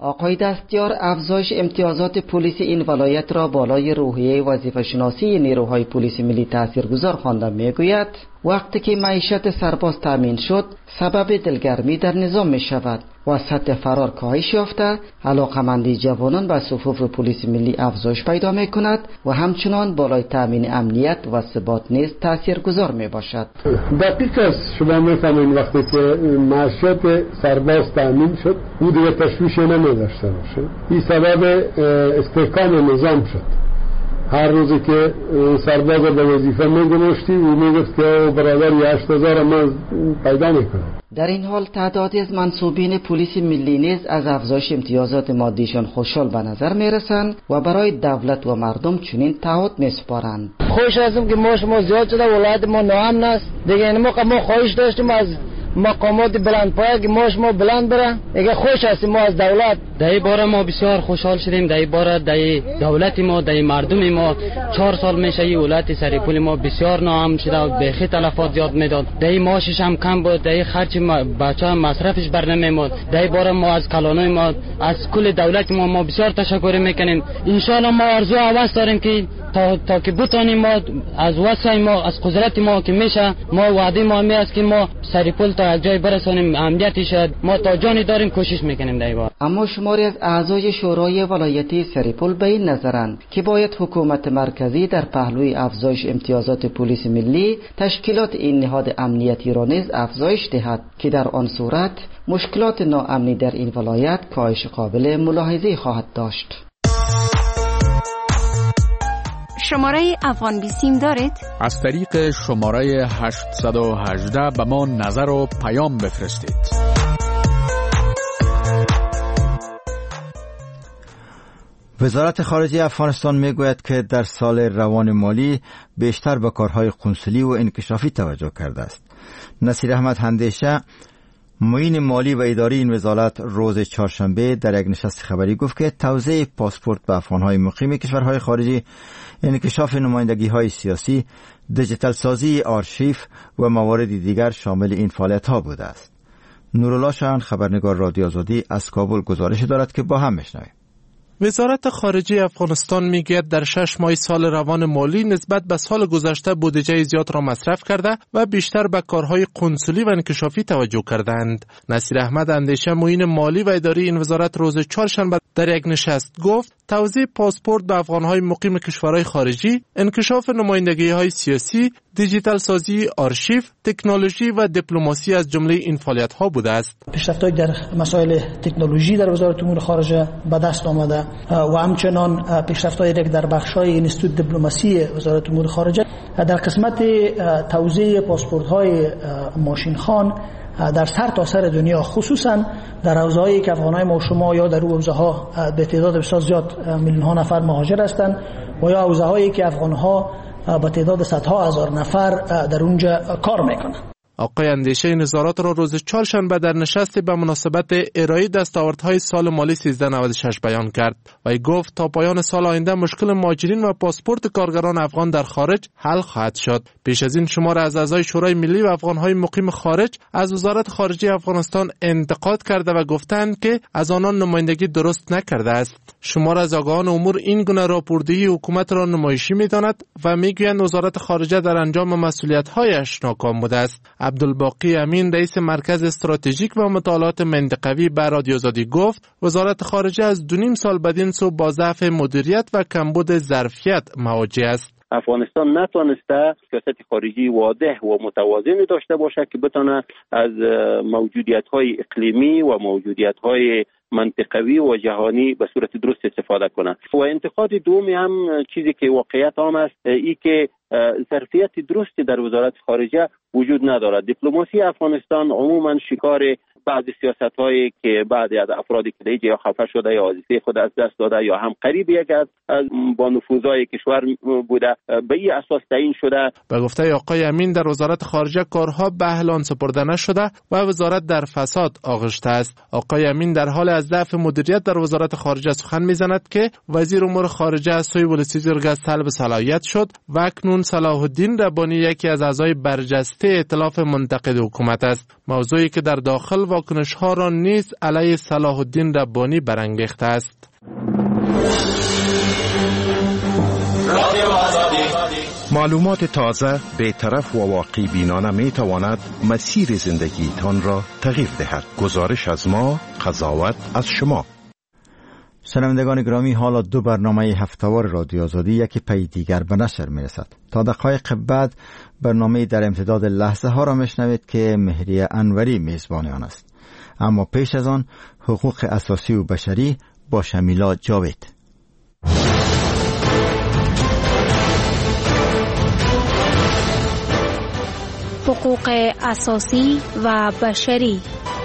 Speaker 21: آقای دستیار افزایش امتیازات پلیس این ولایت را بالای روحیه وظیفه شناسی نیروهای پلیس ملی تاثیرگذار خوانده میگوید وقتی که معیشت سرباز تامین شد سبب دلگرمی در نظام می شود و سطح فرار کاهش یافته، علاقمندی جوانان به صفوف پلیس ملی افزایش پیدا می کند و همچنان بالای تامین امنیت و ثبات نیز تاثیرگذار می باشد.
Speaker 4: دقیق است، شما میفهمید وقتی که معیشت سرباز تامین شد او دیگه تشویش نمی داشته باشه. این سبب استحکام نظام شد. هر روزی که سرباز به وظیفه میگذاشتی او میگفت که برادر 8000 من پیدا میکنم.
Speaker 21: در این حال تعدادی از منصوبین پلیس ملی نیز از افزایش امتیازات مادیشان خوشحال به نظر میرسند و برای دولت و مردم چنین تعهد میسپارند.
Speaker 22: خوش هستم که ما زیاد شده، ولایت ما ناامن است. دیگه این موقع ما خواهش داشتیم از مقامات بلندپایه که ما بلند بره. اگه خوش هستیم ما از دولت.
Speaker 23: در باره ما بسیار خوشحال شدیم. در باره دولت ما، در مردم ما 4 سال میشه این ولایت سریپول ما بسیار ناامن شده و به تلفات زیاد میداد. در معاشش هم کم بود، در خرچ بچه‌ها مصرفش بر نمیاد. در باره ما از کلانای ما، از کل دولت ما بسیار تشکر میکنیم. ان شاء الله ما آرزو هوس داریم که تا که بتونیم ما از وسع ما، از قدرت ما که میشه، ما وعده ما می است که ما سریپول تا یک جای برسونیم، امنیتی شد. ما تا جانی داریم کوشش میکنیم در این.
Speaker 21: اما شماری از اعضای شورای ولایتی سریپول به این نظرند که باید حکومت مرکزی در پهلوی افزایش امتیازات پلیس ملی تشکیلات این نهاد امنیتی را نیز افزایش دهد که در آن صورت مشکلات ناامنی در این ولایت کاهش قابل ملاحظه خواهد داشت.
Speaker 24: شماره افغان بیسیم دارید؟
Speaker 25: از طریق شماره 818 به ما نظر و پیام بفرستید.
Speaker 1: وزارت خارجه افغانستان میگوید که در سال روان مالی بیشتر به کارهای قنصلی و انکشافی توجه کرده است. نصیر احمد هندیشه، معین مالی و اداری این وزارت، روز چهارشنبه در یک نشست خبری گفت که توزیع پاسپورت به افغانهای مقیم کشورهای خارجی، انکشاف نمایندگی‌های سیاسی، دیجیتال سازی آرشیو و موارد دیگر شامل این فعالیت‌ها بوده است. نورالله شاهان، خبرنگار رادیو آزادی، از کابل گزارش دارد که با هم بشنویم.
Speaker 9: وزارت خارجه افغانستان میگوید در 6 ماه سال روان مالی نسبت به سال گذشته بودجه زیاد را مصرف کرده و بیشتر به کارهای قنصلی و انکشافی توجه کردند. نصیر احمد اندیشه، معین مالی و اداری این وزارت، روز چهارشنبه در یک نشست گفت توزیع پاسپورت به افغانهای مقیم کشورهای خارجی، انکشاف نمایندگی‌های سیاسی، دیجیتال سازی آرشیو، تکنولوژی و دیپلماسی از جمله این فعالیت‌ها بوده است.
Speaker 26: پیشرفت‌های در مسائل تکنولوژی در وزارت امور خارجه به دست آمده و همچنان پیشرفت‌هایی که در بخش‌های اینستیتوت دیپلماسی وزارت امور خارجه در قسمت توزیع پاسپورت‌های ماشین‌خوان در سر تا سر دنیا، خصوصا در حوزه‌هایی که افغان‌های ما و شما یا در اون حوزه‌ها به تعداد بسیار زیاد میلیون‌ها نفر مهاجر هستند و یا حوزه‌هایی که افغان‌ها به تعداد صدها هزار نفر در اونجا کار میکنند.
Speaker 9: آقای اندیشه نظارات را روز چهارشنبه در نشستی به مناسبت ارائه دستاوردهای سال مالی 1396 بیان کرد و گفت تا پایان سال آینده مشکل مهاجرین و پاسپورت کارگران افغان در خارج حل خواهد شد. پیش از این شمار از اعضای شورای ملی و افغانهای مقیم خارج از وزارت خارجه افغانستان انتقاد کرده و گفتند که از آنان نمایندگی درست نکرده است. شمار از آگاهان امور این گونه راپوردهی حکومت را نمایشی می‌داند و میگویند وزارت خارجه در انجام مسئولیت‌هایش ناکام بوده است. عبدالباقی امین، رئیس مرکز استراتژیک و مطالعات منطقوی به رادیو آزادی گفت وزارت خارجه از 2.5 سال بدین سو با ضعف مدیریت و کمبود ظرفیت مواجه است.
Speaker 27: افغانستان نتوانسته سیاست خارجی واضح و متوازنی داشته باشد که بتونه از موجودیت‌های اقلیمی و موجودیت‌های منطقوی و جهانی به صورت درست استفاده کنه. و انتقاد دومی هم چیزی که واقعیت هم است، ای که ظرفیت درستی در وزارت خارجه وجود ندارد. دیپلماسی افغانستان عموما شکار بعضی سیاست‌هایی که بعضی از افرادی که دیگه یا خفه شده یا وظیفه خود از دست داده یا هم قریب یک از با نفوذهای کشور بوده به این اساس تعیین شده.
Speaker 9: به گفته آقای امین در وزارت خارجه کارها به اهل سپرده نشده و وزارت در فساد آغشته است. آقای امین در حال از ضعف مدیریت در وزارت خارجه سخن میزند که وزیر امور خارجه سوی ولسیزرگ سلب صلاحیت شد و اکنون صلاح الدین ربانی یکی از اعضای برجسته ائتلاف منتقد حکومت است. موضوعی که در داخل واکنش‌ها را نیز علیه صلاح الدین ربانی برانگیخته است.
Speaker 2: معلومات تازه، بی‌طرف و واقع بینانه می تواند مسیر زندگیتان را تغییر دهد. گزارش از ما، قضاوت از شما.
Speaker 1: شنوندگان گرامی، حالا 2 برنامه هفته‌وار رادیو آزادی یکی پی دیگر به نشر می رسد. تا دقایق بعد برنامه در امتداد لحظه ها را میشنوید که مهریه انوری میزبان آن است. اما پیش از آن حقوق اساسی و بشری با شمیلا جاوید.
Speaker 3: حقوق اساسی و بشری.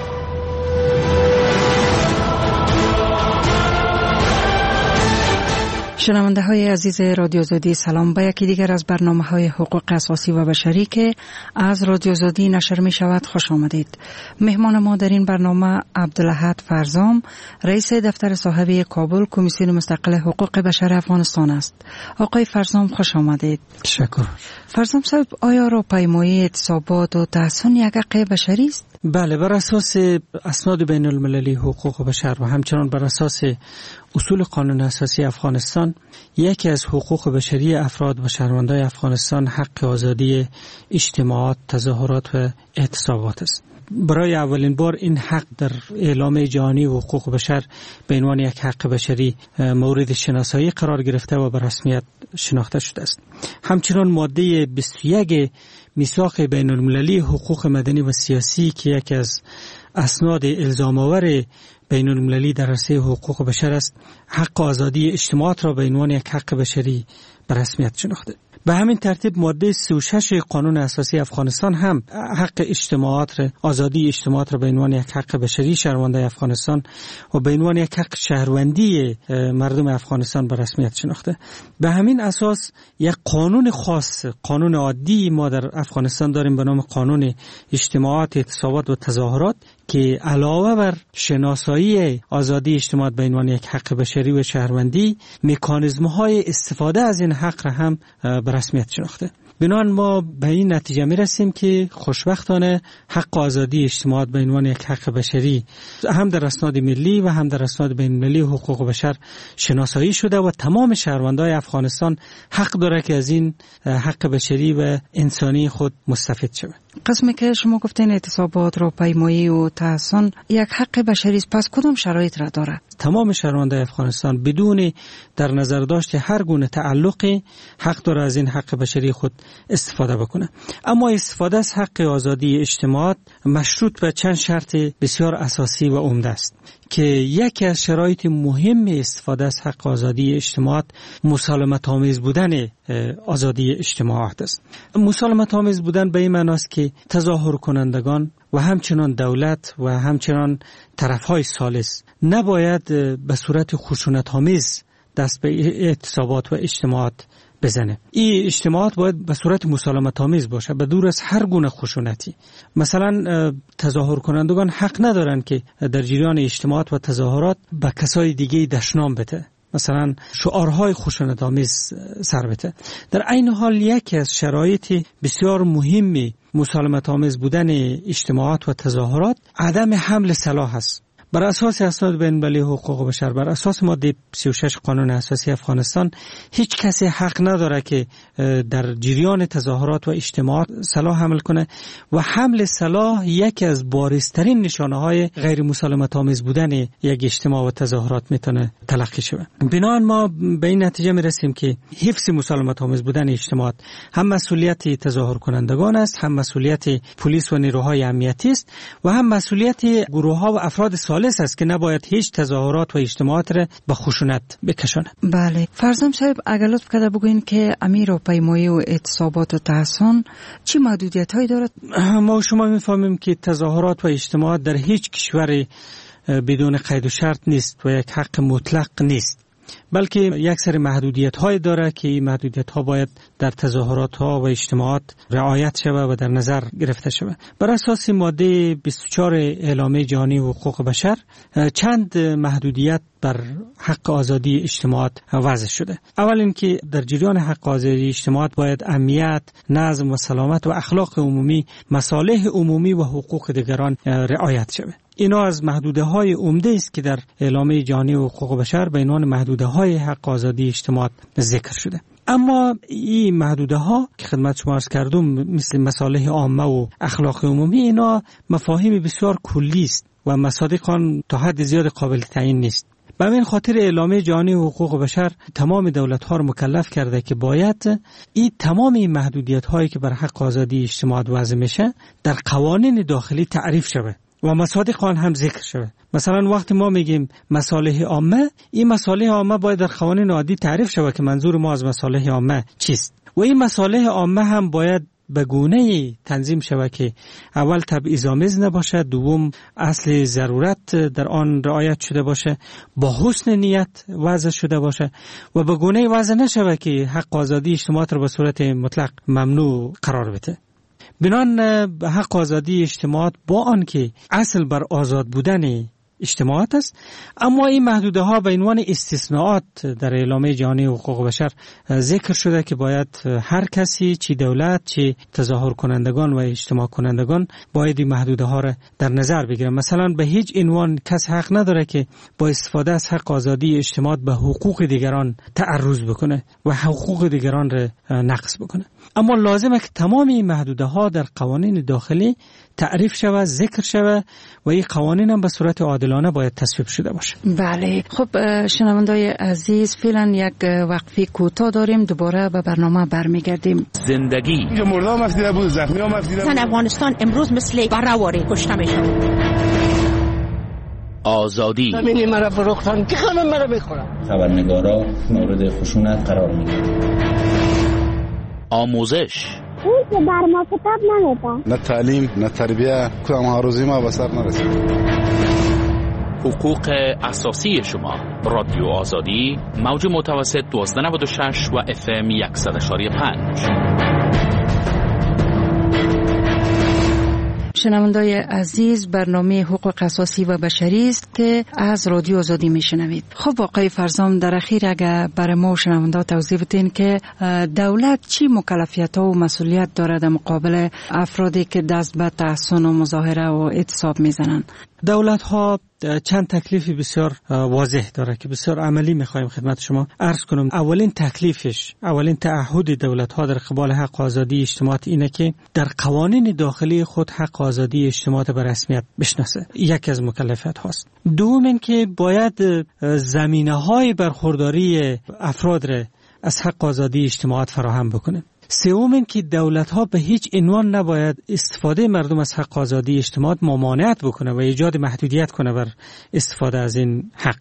Speaker 5: شنونده های عزیز رادیو آزادی، سلام. با یکی دیگر از برنامه های حقوق اساسی و بشری که از رادیو آزادی نشر می شود خوش آمدید. مهمان ما در این برنامه عبدالاحد فرزام، رئیس دفتر صاحبه کابل کمیسیون مستقل حقوق بشر افغانستان است. آقای فرزام خوش آمدید.
Speaker 6: تشکر.
Speaker 5: فرزام صاحب، آیا راهپیمایی اعتصابات و تحصن یک حق بشری است؟
Speaker 6: بله، بر اساس اسناد بین المللی حقوق بشر و همچنان بر اساس اصول قانون اساسی افغانستان، یکی از حقوق بشری افراد و شهروندان افغانستان حق آزادی اجتماعات، تظاهرات و اعتصابات است. برای اولین بار این حق در اعلامیه جهانی حقوق بشر به عنوان یک حق بشری مورد شناسایی قرار گرفته و به رسمیت شناخته شده است. همچنان ماده 21 میثاق بین المللی حقوق مدنی و سیاسی که یکی از اسناد الزام آور بین المللی در عرصه حقوق بشر است، حق آزادی اجتماعات را به عنوان یک حق بشری به رسمیت شناخته. به همین ترتیب ماده 36 قانون اساسی افغانستان هم حق اجتماعات را، آزادی اجتماعات را به عنوان یک حق بشری شهروندان افغانستان و به عنوان یک حق شهروندی مردم افغانستان به رسمیت شناخته. به همین اساس یک قانون خاص، قانون عادی ما در افغانستان داریم به نام قانون اجتماعات، اعتصابات و تظاهرات که علاوه بر شناسایی آزادی اجتماعات به عنوان یک حق بشری و شهروندی، مکانیزم‌های استفاده از این حق را هم به رسمیت شناخته. بنابراین ما به این نتیجه می رسیم که خوشبختانه حق آزادی اجتماعات به عنوان یک حق بشری هم در اسناد ملی و هم در اسناد بین المللی حقوق بشر شناسایی شده و تمام شهروندان افغانستان حق داره که از این حق بشری و انسانی خود مستفید شود.
Speaker 5: قسمی که شما گفتین اعتصابات، راهپیمایی و تحصن یک حق بشری است، پس کدام شرایط را داره؟
Speaker 6: تمام شهروندان افغانستان بدون در نظر داشت هر گونه تعلقی حق داره از این حق بشری خود استفاده بکنه. اما استفاده از حق آزادی اجتماعات مشروط به چند شرط بسیار اساسی و عمده است که یکی از شرایط مهم استفاده از حق آزادی اجتماعات مسالمت آمیز بودن آزادی اجتماعات است. مسالمت آمیز بودن به این معنی است که تظاهر کنندگان و همچنان دولت و همچنان طرفهای ثالث نباید به صورت خشونت آمیز دست به اعتصابات و اجتماعات بزنه. این اجتماعات باید به صورت مسالمت آمیز باشه، به دور از هر گونه خشونتی. مثلا تظاهر کنندگان حق ندارن که در جریان اجتماعات و تظاهرات به کسای دیگه دشنام بده، مثلا شعارهای خشونت آمیز سر بده. در عین حال یکی از شرایط بسیار مهمی مسالمت آمیز بودن اجتماعات و تظاهرات عدم حمل سلاح است. بر اساس اسناد بین المللی حقوق بشر، بر اساس ماده 36 قانون اساسی افغانستان، هیچ کسی حق نداره که در جریان تظاهرات و اجتماعات سلاح حمل کنه و حمل سلاح یکی از بارزترین نشانه‌های غیر مسالمت آمیز بودن یک اجتماع و تظاهرات میتونه تلقی شود. بنابراین ما به این نتیجه میرسیم که حفظ مسالمت آمیز بودن اجتماعات هم مسئولیت تظاهر کنندگان است، هم مسئولیت پلیس و نیروهای امنیتی است و هم مسئولیت گروه‌ها و افراد ثالث است که نباید هیچ تظاهرات و اجتماعات را به خشونت بکشاند.
Speaker 5: بله، فرزام صاحب اگر لطف کرده بگوین که امیر و پیمایی و اعتصابات و تحصن چی محدودیت‌هایی دارد؟
Speaker 6: ما شما می‌فهمیم که تظاهرات و اجتماعات در هیچ کشور بدون قید و شرط نیست و یک حق مطلق نیست، بلکه یک سری محدودیت‌های داره که این محدودیت‌ها باید در تظاهرات ها و اجتماعات رعایت شود و در نظر گرفته شود. بر اساس ماده 24 اعلامیه جهانی حقوق بشر چند محدودیت بر حق آزادی اجتماعات وضع شده. اول اینکه در جریان حق آزادی اجتماعات باید امنیت، نظم و سلامت و اخلاق عمومی، مصالح عمومی و حقوق دیگران رعایت شود. اینا از محدوده های عمده است که در اعلامیه جهانی حقوق بشر به عنوان محدوده های حق آزادی اجتماعات ذکر شده. اما این محدوده ها که خدمت شما عرض کردم مثل مصالح عامه و اخلاق عمومی، اینا مفاهیم بسیار کلی است و مصادیق آن تا حد زیاد قابل تعیین نیست. به این خاطر اعلامیه جهانی حقوق بشر تمام دولت‌ها را مکلف کرده که باید این تمام محدودیت‌هایی که بر حق آزادی اجتماعات وضع میشه در قوانین داخلی تعریف شود و مصادیق آن هم ذکر شود. مثلا وقتی ما میگیم مصالح عامه، این مصالح عامه باید در قوانین عادی تعریف شود که منظور ما از مصالح عامه چیست و این مصالح عامه هم باید به گونه تنظیم شود که اول تبعیض‌آمیز نباشه، دوم اصل ضرورت در آن رعایت شده باشه، با حسن نیت وضع شده باشه و به گونه وضع نشود که حق آزادی اجتماعات را به صورت مطلق ممنوع قرار بده. بنان حق آزادی اجتماعات با آن که اصل بر آزاد بودن اجتماعات است، اما این محدوده ها به عنوان استثناءات در اعلامیه جهانی حقوق بشر ذکر شده که باید هر کسی، چی دولت، چی تظاهر کنندگان و اجتماع کنندگان باید این محدوده ها را در نظر بگیرن. مثلا به هیچ عنوان کس حق نداره که با استفاده از حق آزادی اجتماعات به حقوق دیگران تعرض بکنه و حقوق دیگران را نقض بکنه. اما لازمه که تمام این محدوده ها در قوانین داخلی تعریف شود، ذکر شود و این قوانین هم به صورت عادلانه باید تصویب شده باشه.
Speaker 5: بله، خب شنوندای عزیز، فعلا یک وقفه کوتاه داریم، دوباره به برنامه برمیگردیم.
Speaker 7: زندگی
Speaker 8: مردم مفیده بود، زخمی ها مفیده بود.
Speaker 7: افغانستان امروز مثل برهواری کشته میشه. آزادی
Speaker 8: همینی مرا فروختن که همه مرا بخورن.
Speaker 11: خبرنگارا مورد خشونت قرار میگیرن.
Speaker 7: آموزش
Speaker 12: اون که بر ما کتاب نمیده،
Speaker 8: نه تعلیم نه تربیه، کدام هاروزی ما به سر نرسید.
Speaker 7: حقوق اساسی شما. رادیو آزادی، موج متوسط 1296 و FM 100.5.
Speaker 5: شنوندای عزیز، برنامه حقوق اساسی و بشری است که از رادیو آزادی میشنوید. خب آقای فرزام، در اخیر اگر برای ما شنوندا توضیح بدین که دولت چی مکلفیت ها و مسئولیت دارد در مقابل افرادی که دست به تحصن و مظاهره و اعتصاب میزنن؟
Speaker 6: دولت ها چند تکلیف بسیار واضح داره که بسیار عملی میخوایم خدمت شما عرض کنم. اولین تکلیفش، اولین تعهد دولت ها در قبال حق آزادی اجتماعات اینه که در قوانین داخلی خود حق آزادی اجتماعات به رسمیت بشناسه. یکی از مکلفیت هاست. دوم این که باید زمینه های برخورداری افراد را از حق آزادی اجتماعات فراهم بکنه. سوم این که دولت ها به هیچ عنوان نباید استفاده مردم از حق آزادی اجتماعات ممانعت بکنه و ایجاد محدودیت کنه بر استفاده از این حق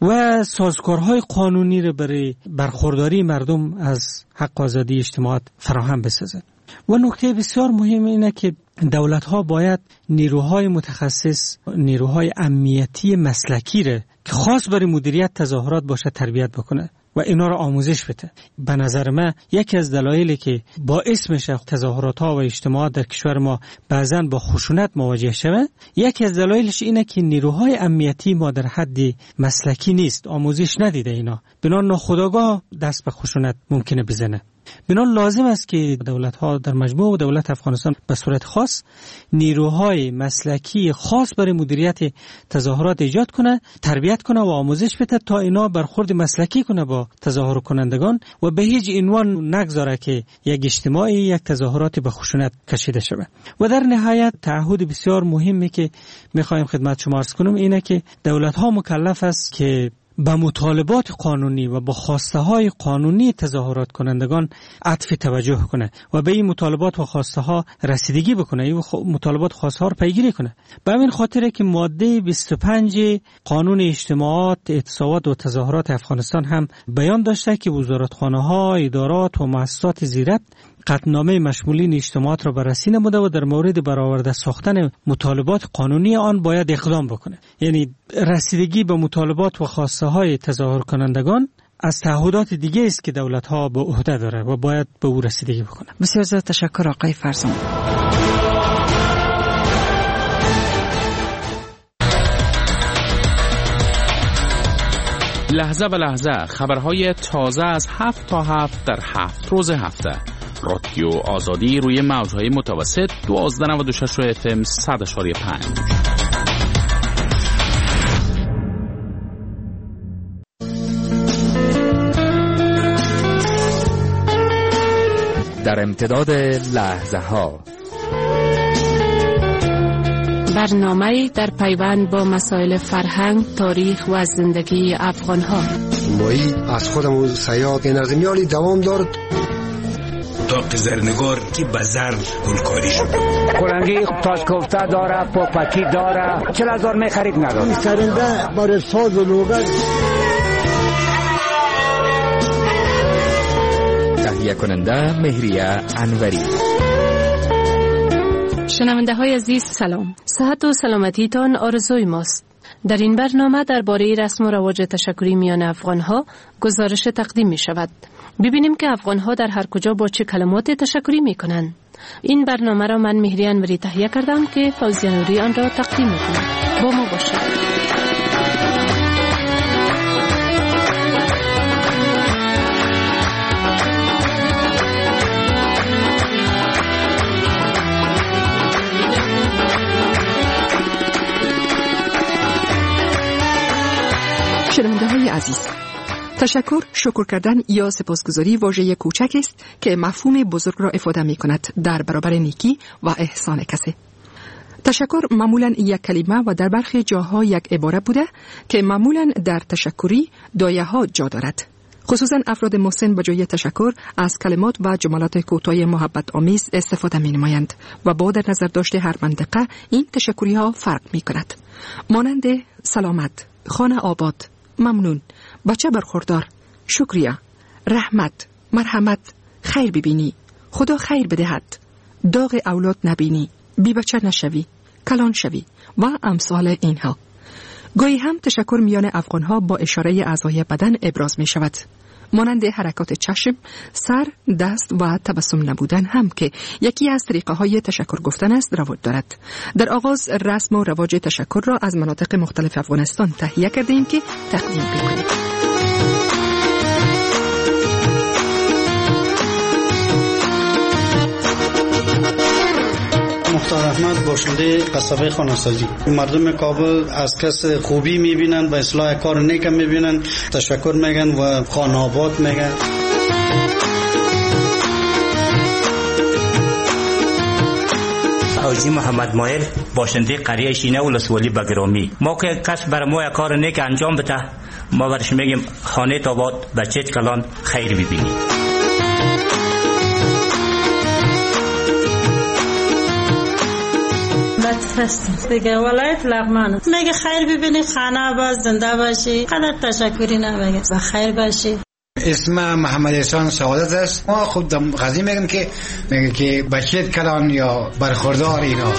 Speaker 6: و سازوکارهای قانونی را برای برخورداری مردم از حق آزادی اجتماعات فراهم بسازه. و نکته بسیار مهم اینه که دولت ها باید نیروهای متخصص، نیروهای امنیتی مسلکی را که خاص برای مدیریت تظاهرات باشه تربیت بکنه و اینا رو آموزش بده. به نظر من یکی از دلایلی که باعث میشه تظاهرات ها و اجتماعات در کشور ما بعضن با خشونت مواجه شود، یکی از دلایلش اینه که نیروهای امنیتی ما در حد مسلکی نیست، آموزش ندیده اینا، بنا ناخودآگاه دست به خشونت ممکنه بزنه. بنابراین لازم است که دولت‌ها در مجموع و دولت افغانستان به صورت خاص نیروهای مسلکی خاص برای مدیریت تظاهرات ایجاد کنه، تربیت کنه و آموزش بده تا اینا برخورد مسلکی کنه با تظاهر کنندگان و به هیچ عنوان نگذاره که یک اجتماعی، یک تظاهرات به خشونت کشیده شود. و در نهایت تعهد بسیار مهمی که می‌خوایم خدمت شما عرض کنم اینه که دولت‌ها مکلف است که با مطالبات قانونی و با خواسته های قانونی تظاهرات کنندگان عطف توجه کنه و به این مطالبات و خواسته ها رسیدگی بکنه، این مطالبات خواسته ها رو پیگیری کنه. به همین خاطره که ماده 25 قانون اجتماعات، اعتصابات و تظاهرات افغانستان هم بیان داشته که وزارتخانه ها، ادارات و مؤسسات زیرت قطعنامه مشمولین اجتماعات را بررسی نموده و در مورد برآورده ساختن مطالبات قانونی آن باید اقدام بکنه. یعنی رسیدگی به مطالبات و خواسته های تظاهر کنندگان از تعهدات دیگه است که دولت ها به عهده داره و باید به او رسیدگی بکنه.
Speaker 5: بسیار زیاد تشکر آقای فرزند.
Speaker 7: لحظه به لحظه خبرهای تازه از 7 تا 7 در 7 روز هفته. رادیو آزادی روی موجهای متوسط 1296 FM 100.5.
Speaker 13: در امتداد لحظه ها
Speaker 3: برنامه در پیوند با مسائل فرهنگ، تاریخ و زندگی افغان ها.
Speaker 14: مایی از خودم و سیاد نظمیالی دوام دارد.
Speaker 15: داغ زرنگار که بزر گلکاری شد.
Speaker 17: کلنگی تاشکفته داره، پاپکی داره، 40,000 می خرید نداره.
Speaker 14: سرنده برای ساز و لوگل.
Speaker 13: تهیه کننده مهریه انوری.
Speaker 3: شنونده های عزیز سلام. صحت و سلامتیتان آرزوی ماست. در این برنامه درباره رسم و رواج تشکری میان افغان‌ها گزارش تقدیم می شود. ببینیم که افغان‌ها در هر کجا با چه کلمات تشکری می کنند. این برنامه را من مهریه انوری تهیه کردم که فوزیه نوری آن را تقدیم می کند. با ما باشید.
Speaker 18: شنونده‌های عزیز، تشکر، شکر کردن یا سپاسگزاری واژه کوچک است که مفهوم بزرگ را افاده می کند در برابر نیکی و احسان کسی. تشکر معمولاً یک کلمه و در برخی جاها یک عباره بوده که معمولاً در تشکری دایه ها جا دارد. خصوصاً افراد محسن به جای تشکر از کلمات و جملات کوتاه محبت آمیز استفاده می نمایند و با در نظر داشته هر منطقه این تشکری ها فرق می کند. مانند سلامت، خانه آباد، ممنون، بچه برخوردار، شکریه، رحمت، مرحمت، خیر ببینی، خدا خیر بدهد، داغ اولاد نبینی، بی بچه نشوی، کلان شوی و امثال اینها. گاهی هم تشکر میان افغانها با اشاره اعضای بدن ابراز می شود. مانند حرکات چشم، سر، دست و تبسم نبودن هم که یکی از طریقه های تشکر گفتن است رواج دارد. در آغاز رسم و رواج تشکر را از مناطق مختلف افغانستان تهیه کردیم که تقدیم می‌کنیم.
Speaker 19: مختار احمد، باشنده قصبه خانه‌سازی. مردم کابل از کس خوبی میبینند و اصلاح کار نیک میبینند، تشکر میگن و خانه آباد میگن.
Speaker 20: حاجی محمد مایل، باشنده قریه شینه ولسوالی بگرامی. ما که کس بر ما کار نیک انجام بده، ما برش میگیم خانه آباد، بچه کلان، خیر ببینی.
Speaker 28: هستم دیگه ولایت لغمان میگه خیر ببینی، خانه باز، زنده باشی، قدر تشکری نمیگه و خیر باشی.
Speaker 14: اسم محمد احسان سعادت است. ما خود دم غزی میگم که میگه که بچه کلان یا برخوردار اینا.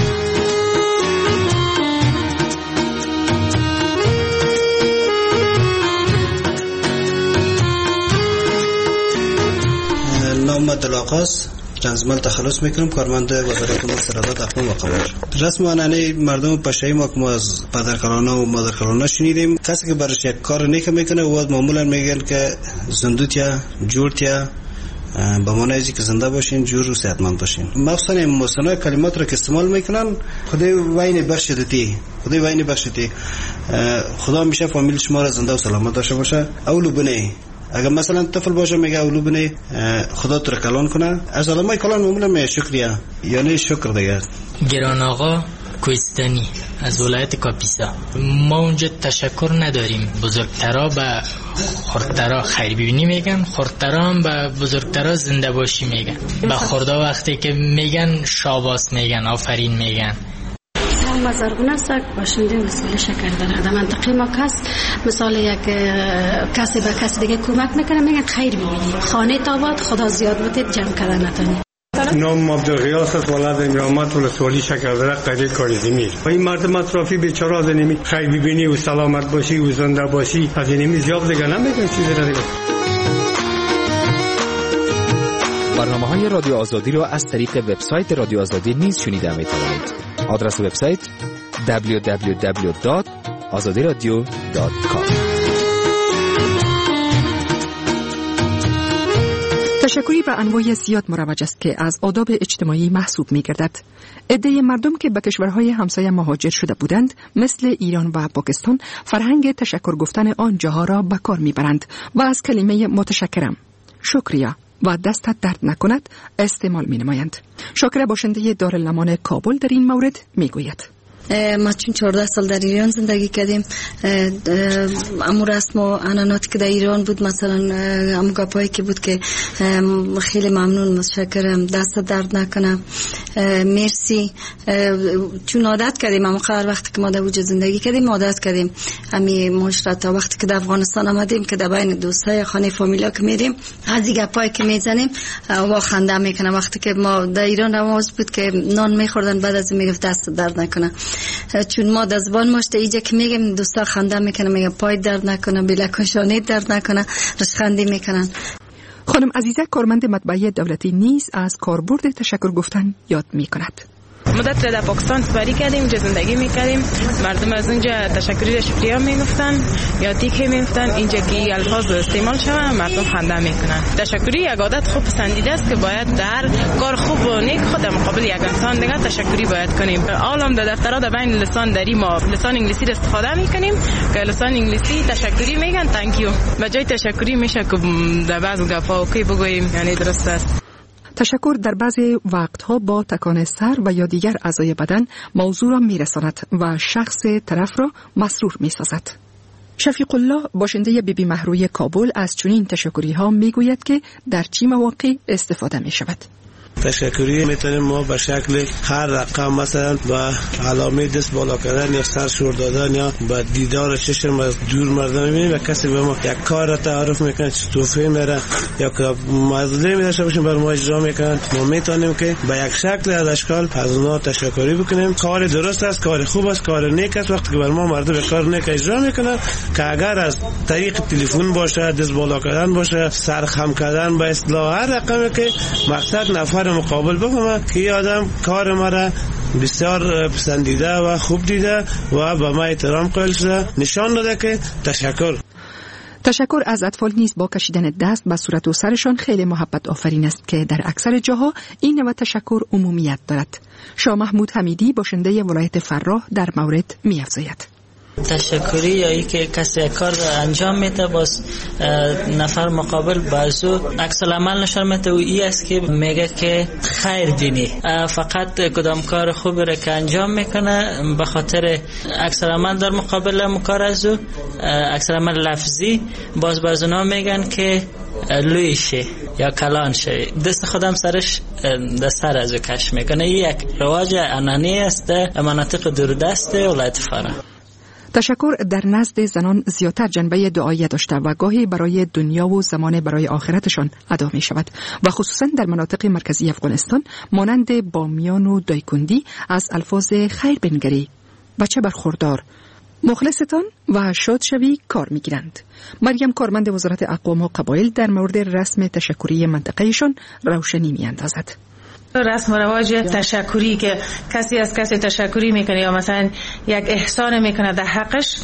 Speaker 19: نام دلاقاس جنزمال تخلص میکنم، کارمند وزارت امور سرادات اقوام و قبایل. رسم و عنعنه مردم پشایی ما که ما از پدرکلانا و مادرکلانا شنیدیم، کسی که برش یک کار نیک میکنه و معمولا میگن که زندوتیا جورتیا، به معنی ازی که زنده باشین، جور و صحتمند باشین. مخصوصا مصنوع کلمات رو که استعمال میکنن، خدای وین بخشیدتی، خدای وین بخشیدتی، خدا میشه فامیل شما را زنده و سلامت داشته باشه. اولو بنه اگر مثلا طفل باشه میگه اولو بنه خدا تو را کلان کنه. از علمای کلان معمولا میگه شکریه، یعنی شکر دیگه.
Speaker 29: گران آقا کوهستانی از ولایت کاپیسا. ما اونجا تشکر نداریم، بزرگترا به خردترا خیر ببینی میگن، خردترا هم به بزرگترا زنده باشی میگن. به خردا وقتی که میگن شاباس میگن، آفرین میگن.
Speaker 30: ما زرگون است باشنده مسئول شکر داره. در منطقه ما کس مثال یک کسی به کسی دیگه کمک میکنه میگن خیر ببینی، خانه تاباد، خدا زیاد بودید، جمع کردن نتونی.
Speaker 31: نام عبدالغیاس است، ولد امامت ولسوالی شکردره قریه کاریزمی. این مردم اطرافی بیچاره از اینمی خیر ببینی و سلامت باشی و زنده باشی، از اینمی زیاد دیگه نمیگن چیزی دیگه.
Speaker 13: برنامه‌های رادیو آزادی را از طریق وبسایت رادیو آزادی نیز شنیده می‌توانید. آدرس وبسایت www.azadiradio.com.
Speaker 18: تشکری به انواع زیاد مروج است که از آداب اجتماعی محسوب می گردد. عده مردم که به کشورهای همسایه مهاجر شده بودند مثل ایران و پاکستان فرهنگ تشکر گفتن آنجاها را به کار می برند و از کلمه متشکرم، شکریا و دستت درد نکند استعمال می نمایند. شاکر باشنده دارالنمان کابل در این مورد می گوید:
Speaker 30: ما چون 14 سال در ایران زندگی کردیم، امو رسم و عنعناتی که در ایران بود، مثلا امو گپایی که بود که خیلی ممنون، متشکرم، دست درد نکنم، مرسی، چون عادت کردیم امو خبر وقتی که ما در وجود زندگی کردیم عادت کردیم امی معاشرت. تا وقتی که در افغانستان آمدیم که در بین دوستای خانه فامیلا که میریم از این گپایی که میزنیم وا خنده میکنم. وقتی که ما در ایران رواج بود که نان میخوردن بعد از میگفت دست درد نکنه، چون ما در زبان ماشته اینجا که میگیم دوستا خنده میکنه، میگه پای درد نکنه، بلکشانی درد نکنه، رشخندی میکنن.
Speaker 18: خانم عزیزه کارمند مطبعه دولتی نیز از کاربرد تشکر گفتن یاد میکند.
Speaker 4: مدت در پاکستان سپری کردیم، اونجا زندگی میکردیم، مردم از اونجا تشکری شکریه میگفتن یا تیکه میگفتن. اینجا که الفاظ استعمال شوه مردم خنده میکنن. تشکری یک عادت خوب پسندیده است که باید در کار خوب و نیک خود مقابل یک انسان دیگه تشکری باید کنیم. عالم در دفترها در بین لسان داری ما لسان انگلیسی را استفاده میکنیم که لسان انگلیسی تشکری میگن تانکیو، و جای تشکری میشه که در بعض گپا اوکی بگوییم، یعنی درست است.
Speaker 18: تشکر در بعضی وقتها با تکان سر و یا دیگر اعضای بدن موضوع را میرساند و شخص طرف را مسرور میسازد. شفیق الله باشنده بیبی مهروی کابل از چنین تشکری ها میگوید که در چه مواقع استفاده می شود.
Speaker 19: تشکری میتونیم ما به شکل هر رقم، مثلا با علامه دست بالا کردن یا سر شور دادن یا با دیدار چشم از دور مردم میبینیم و کسی به ما یک کار را تعارف میکنه، چه توفیه میره یا که مظلمی داشته باشیم بر ما اجرا میکنن، ما میتونیم که به یک شکل از اشکال از اونا تشکری بکنیم. کار درست است، کار خوب است، کار نیک است. وقتی که بر ما مردم به کار نیک اجرا میکنن که اگر از طریق تلفن باشه، دست بالا کردن باشه، سر خم کردن، به اصطلاح هر رقمی که مقصد نفر مقابل بفهمه که این آدم کار ما را بسیار پسندیده و خوب دیده و به ما احترام قائل شده، نشان داده که
Speaker 18: تشکر از اطفال نیز با کشیدن دست به صورت و سرشان خیلی محبت آفرین است که در اکثر جاها این نوع تشکر عمومیت دارد. شاه محمود حمیدی باشنده ولایت فراه در مورد می‌افزاید:
Speaker 29: تشکری یا ای که کسی کار انجام میده باز نفر مقابل بازو عکس العمل نشان میده و ای است که میگه که خیر بینی، فقط کدام کار خوبی را که انجام میکنه به خاطر عکس العمل در مقابل کار از او عکس العمل لفظی باز اونا میگن که لوی شه یا کلان شه، دست خودم سرش دستر از او کش میکنه. یک رواج عنعنی است در مناطق دوردست ولایت فراه.
Speaker 18: تشکر در نزد زنان زیادتر جنبه دعایی داشته و گاهی برای دنیا و زمان برای آخرتشان ادا می شود و خصوصا در مناطق مرکزی افغانستان مانند بامیان و دایکندی از الفاظ خیر بنگری، بچه برخوردار، مخلصتان و شاد شوی کار می گیرند. مریم کارمند وزارت اقوام و قبایل در مورد رسم تشکری منطقهشان روشنی می اندازد.
Speaker 4: رسم و رواج تشکری که کسی از کسی تشکری میکنه یا مثلا یک احسان میکنه در حقش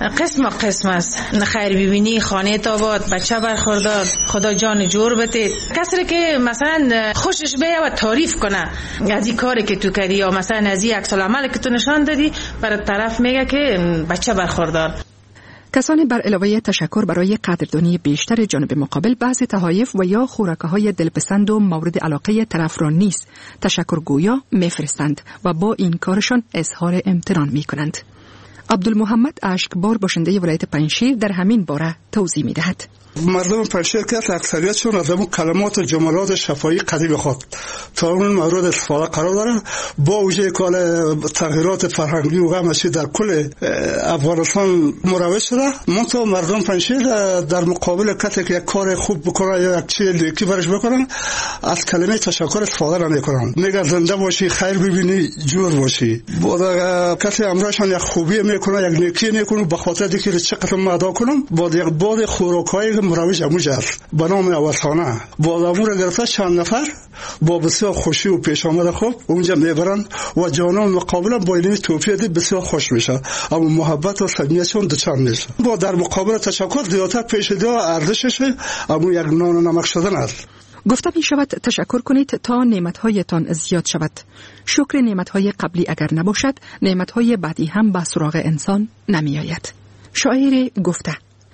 Speaker 4: قسم است. خیر ببینی، خانه تاباد، بچه برخوردار، خدا جان جور بده. کسی که مثلا خوشش بیاد و تعریف کنه از این کاری که تو کردی یا مثلا از این عکس العمل که تو نشان دادی، برای طرف میگه که بچه برخوردار.
Speaker 18: کسانی بر علاوه تشکر برای قدردانی بیشتر جانب مقابل بعضی تحایف و یا خوراک‌های دلپسند و مورد علاقه طرف را نیز تشکرگویا میفرستند و با این کارشان اظهار امتنان میکنند. عبدالمحمد اشکبار باشنده ولایت پنجشیر در همین باره توضیح میدهد.
Speaker 9: مردم پنجشیر که اکثریتشون از اون کلمات و جملات شفاهی قدیم خود تا اون مورد استفاده قرار دارن. با وجود کال تغییرات فرهنگی و غمشی در کل افغانستان مروج شده، منتها مردم پنجشیر در مقابل کسی که یک کار خوب بکنه یا یک چیز نیکی برش بکنن از کلمه تشکر استفاده نمیکنن. میگن زنده باشی، خیر ببینی، جور باشی. بعد کسی امرشان یک خوبی میگه میکنه، یک نیکی میکنه به خاطر اینکه چقدر ما ادا کنم. با یک باد خوراکای مروج اموج است به نام اوسانه. با امور گرفته چند نفر با بسیار خوشی و پیش آمد خوب اونجا میبرن و جانان مقابلا با این توفیق بسیار خوش میشه، اما محبت و صمیمیتشون دچار میشه. با در مقابل تشکر زیادتر پیش دو ارزششه، اما یک نان و نمک شدن است.
Speaker 18: گفته می شود تشکر کنید تا نعمتهایتان زیاد شود. شکر نعمتهای قبلی اگر نباشد، نعمتهای بعدی هم به سراغ انسان نمی آید. شاعر گفته: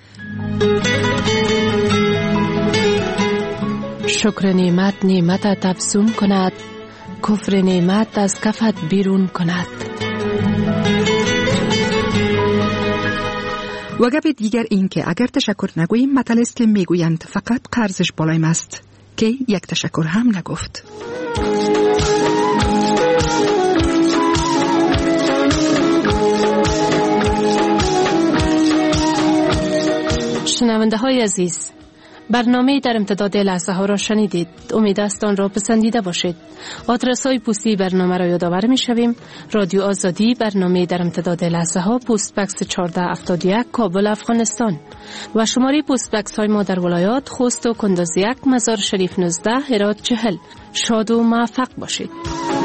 Speaker 3: شکر نعمت نعمتت افزون کند، کفر نعمت از کفت بیرون کند.
Speaker 18: و گپ دیگر این که اگر تشکر نگوییم مطلع است که میگویند فقط قرضش بالایم است که یک تشکر هم نگفت.
Speaker 3: شنونده های عزیز، برنامه در امتداد لحظه ها را شنیدید. امید است آن را پسندیده باشید. آدرس های پستی برنامه را یادآور می شویم. رادیو آزادی، برنامه در امتداد لحظه ها، پست بکس 1471 کابل افغانستان. و شماره پست بکس های ما در ولایات خوست و کندز 1، مزار شریف 19، هرات 40. شاد و موفق باشید.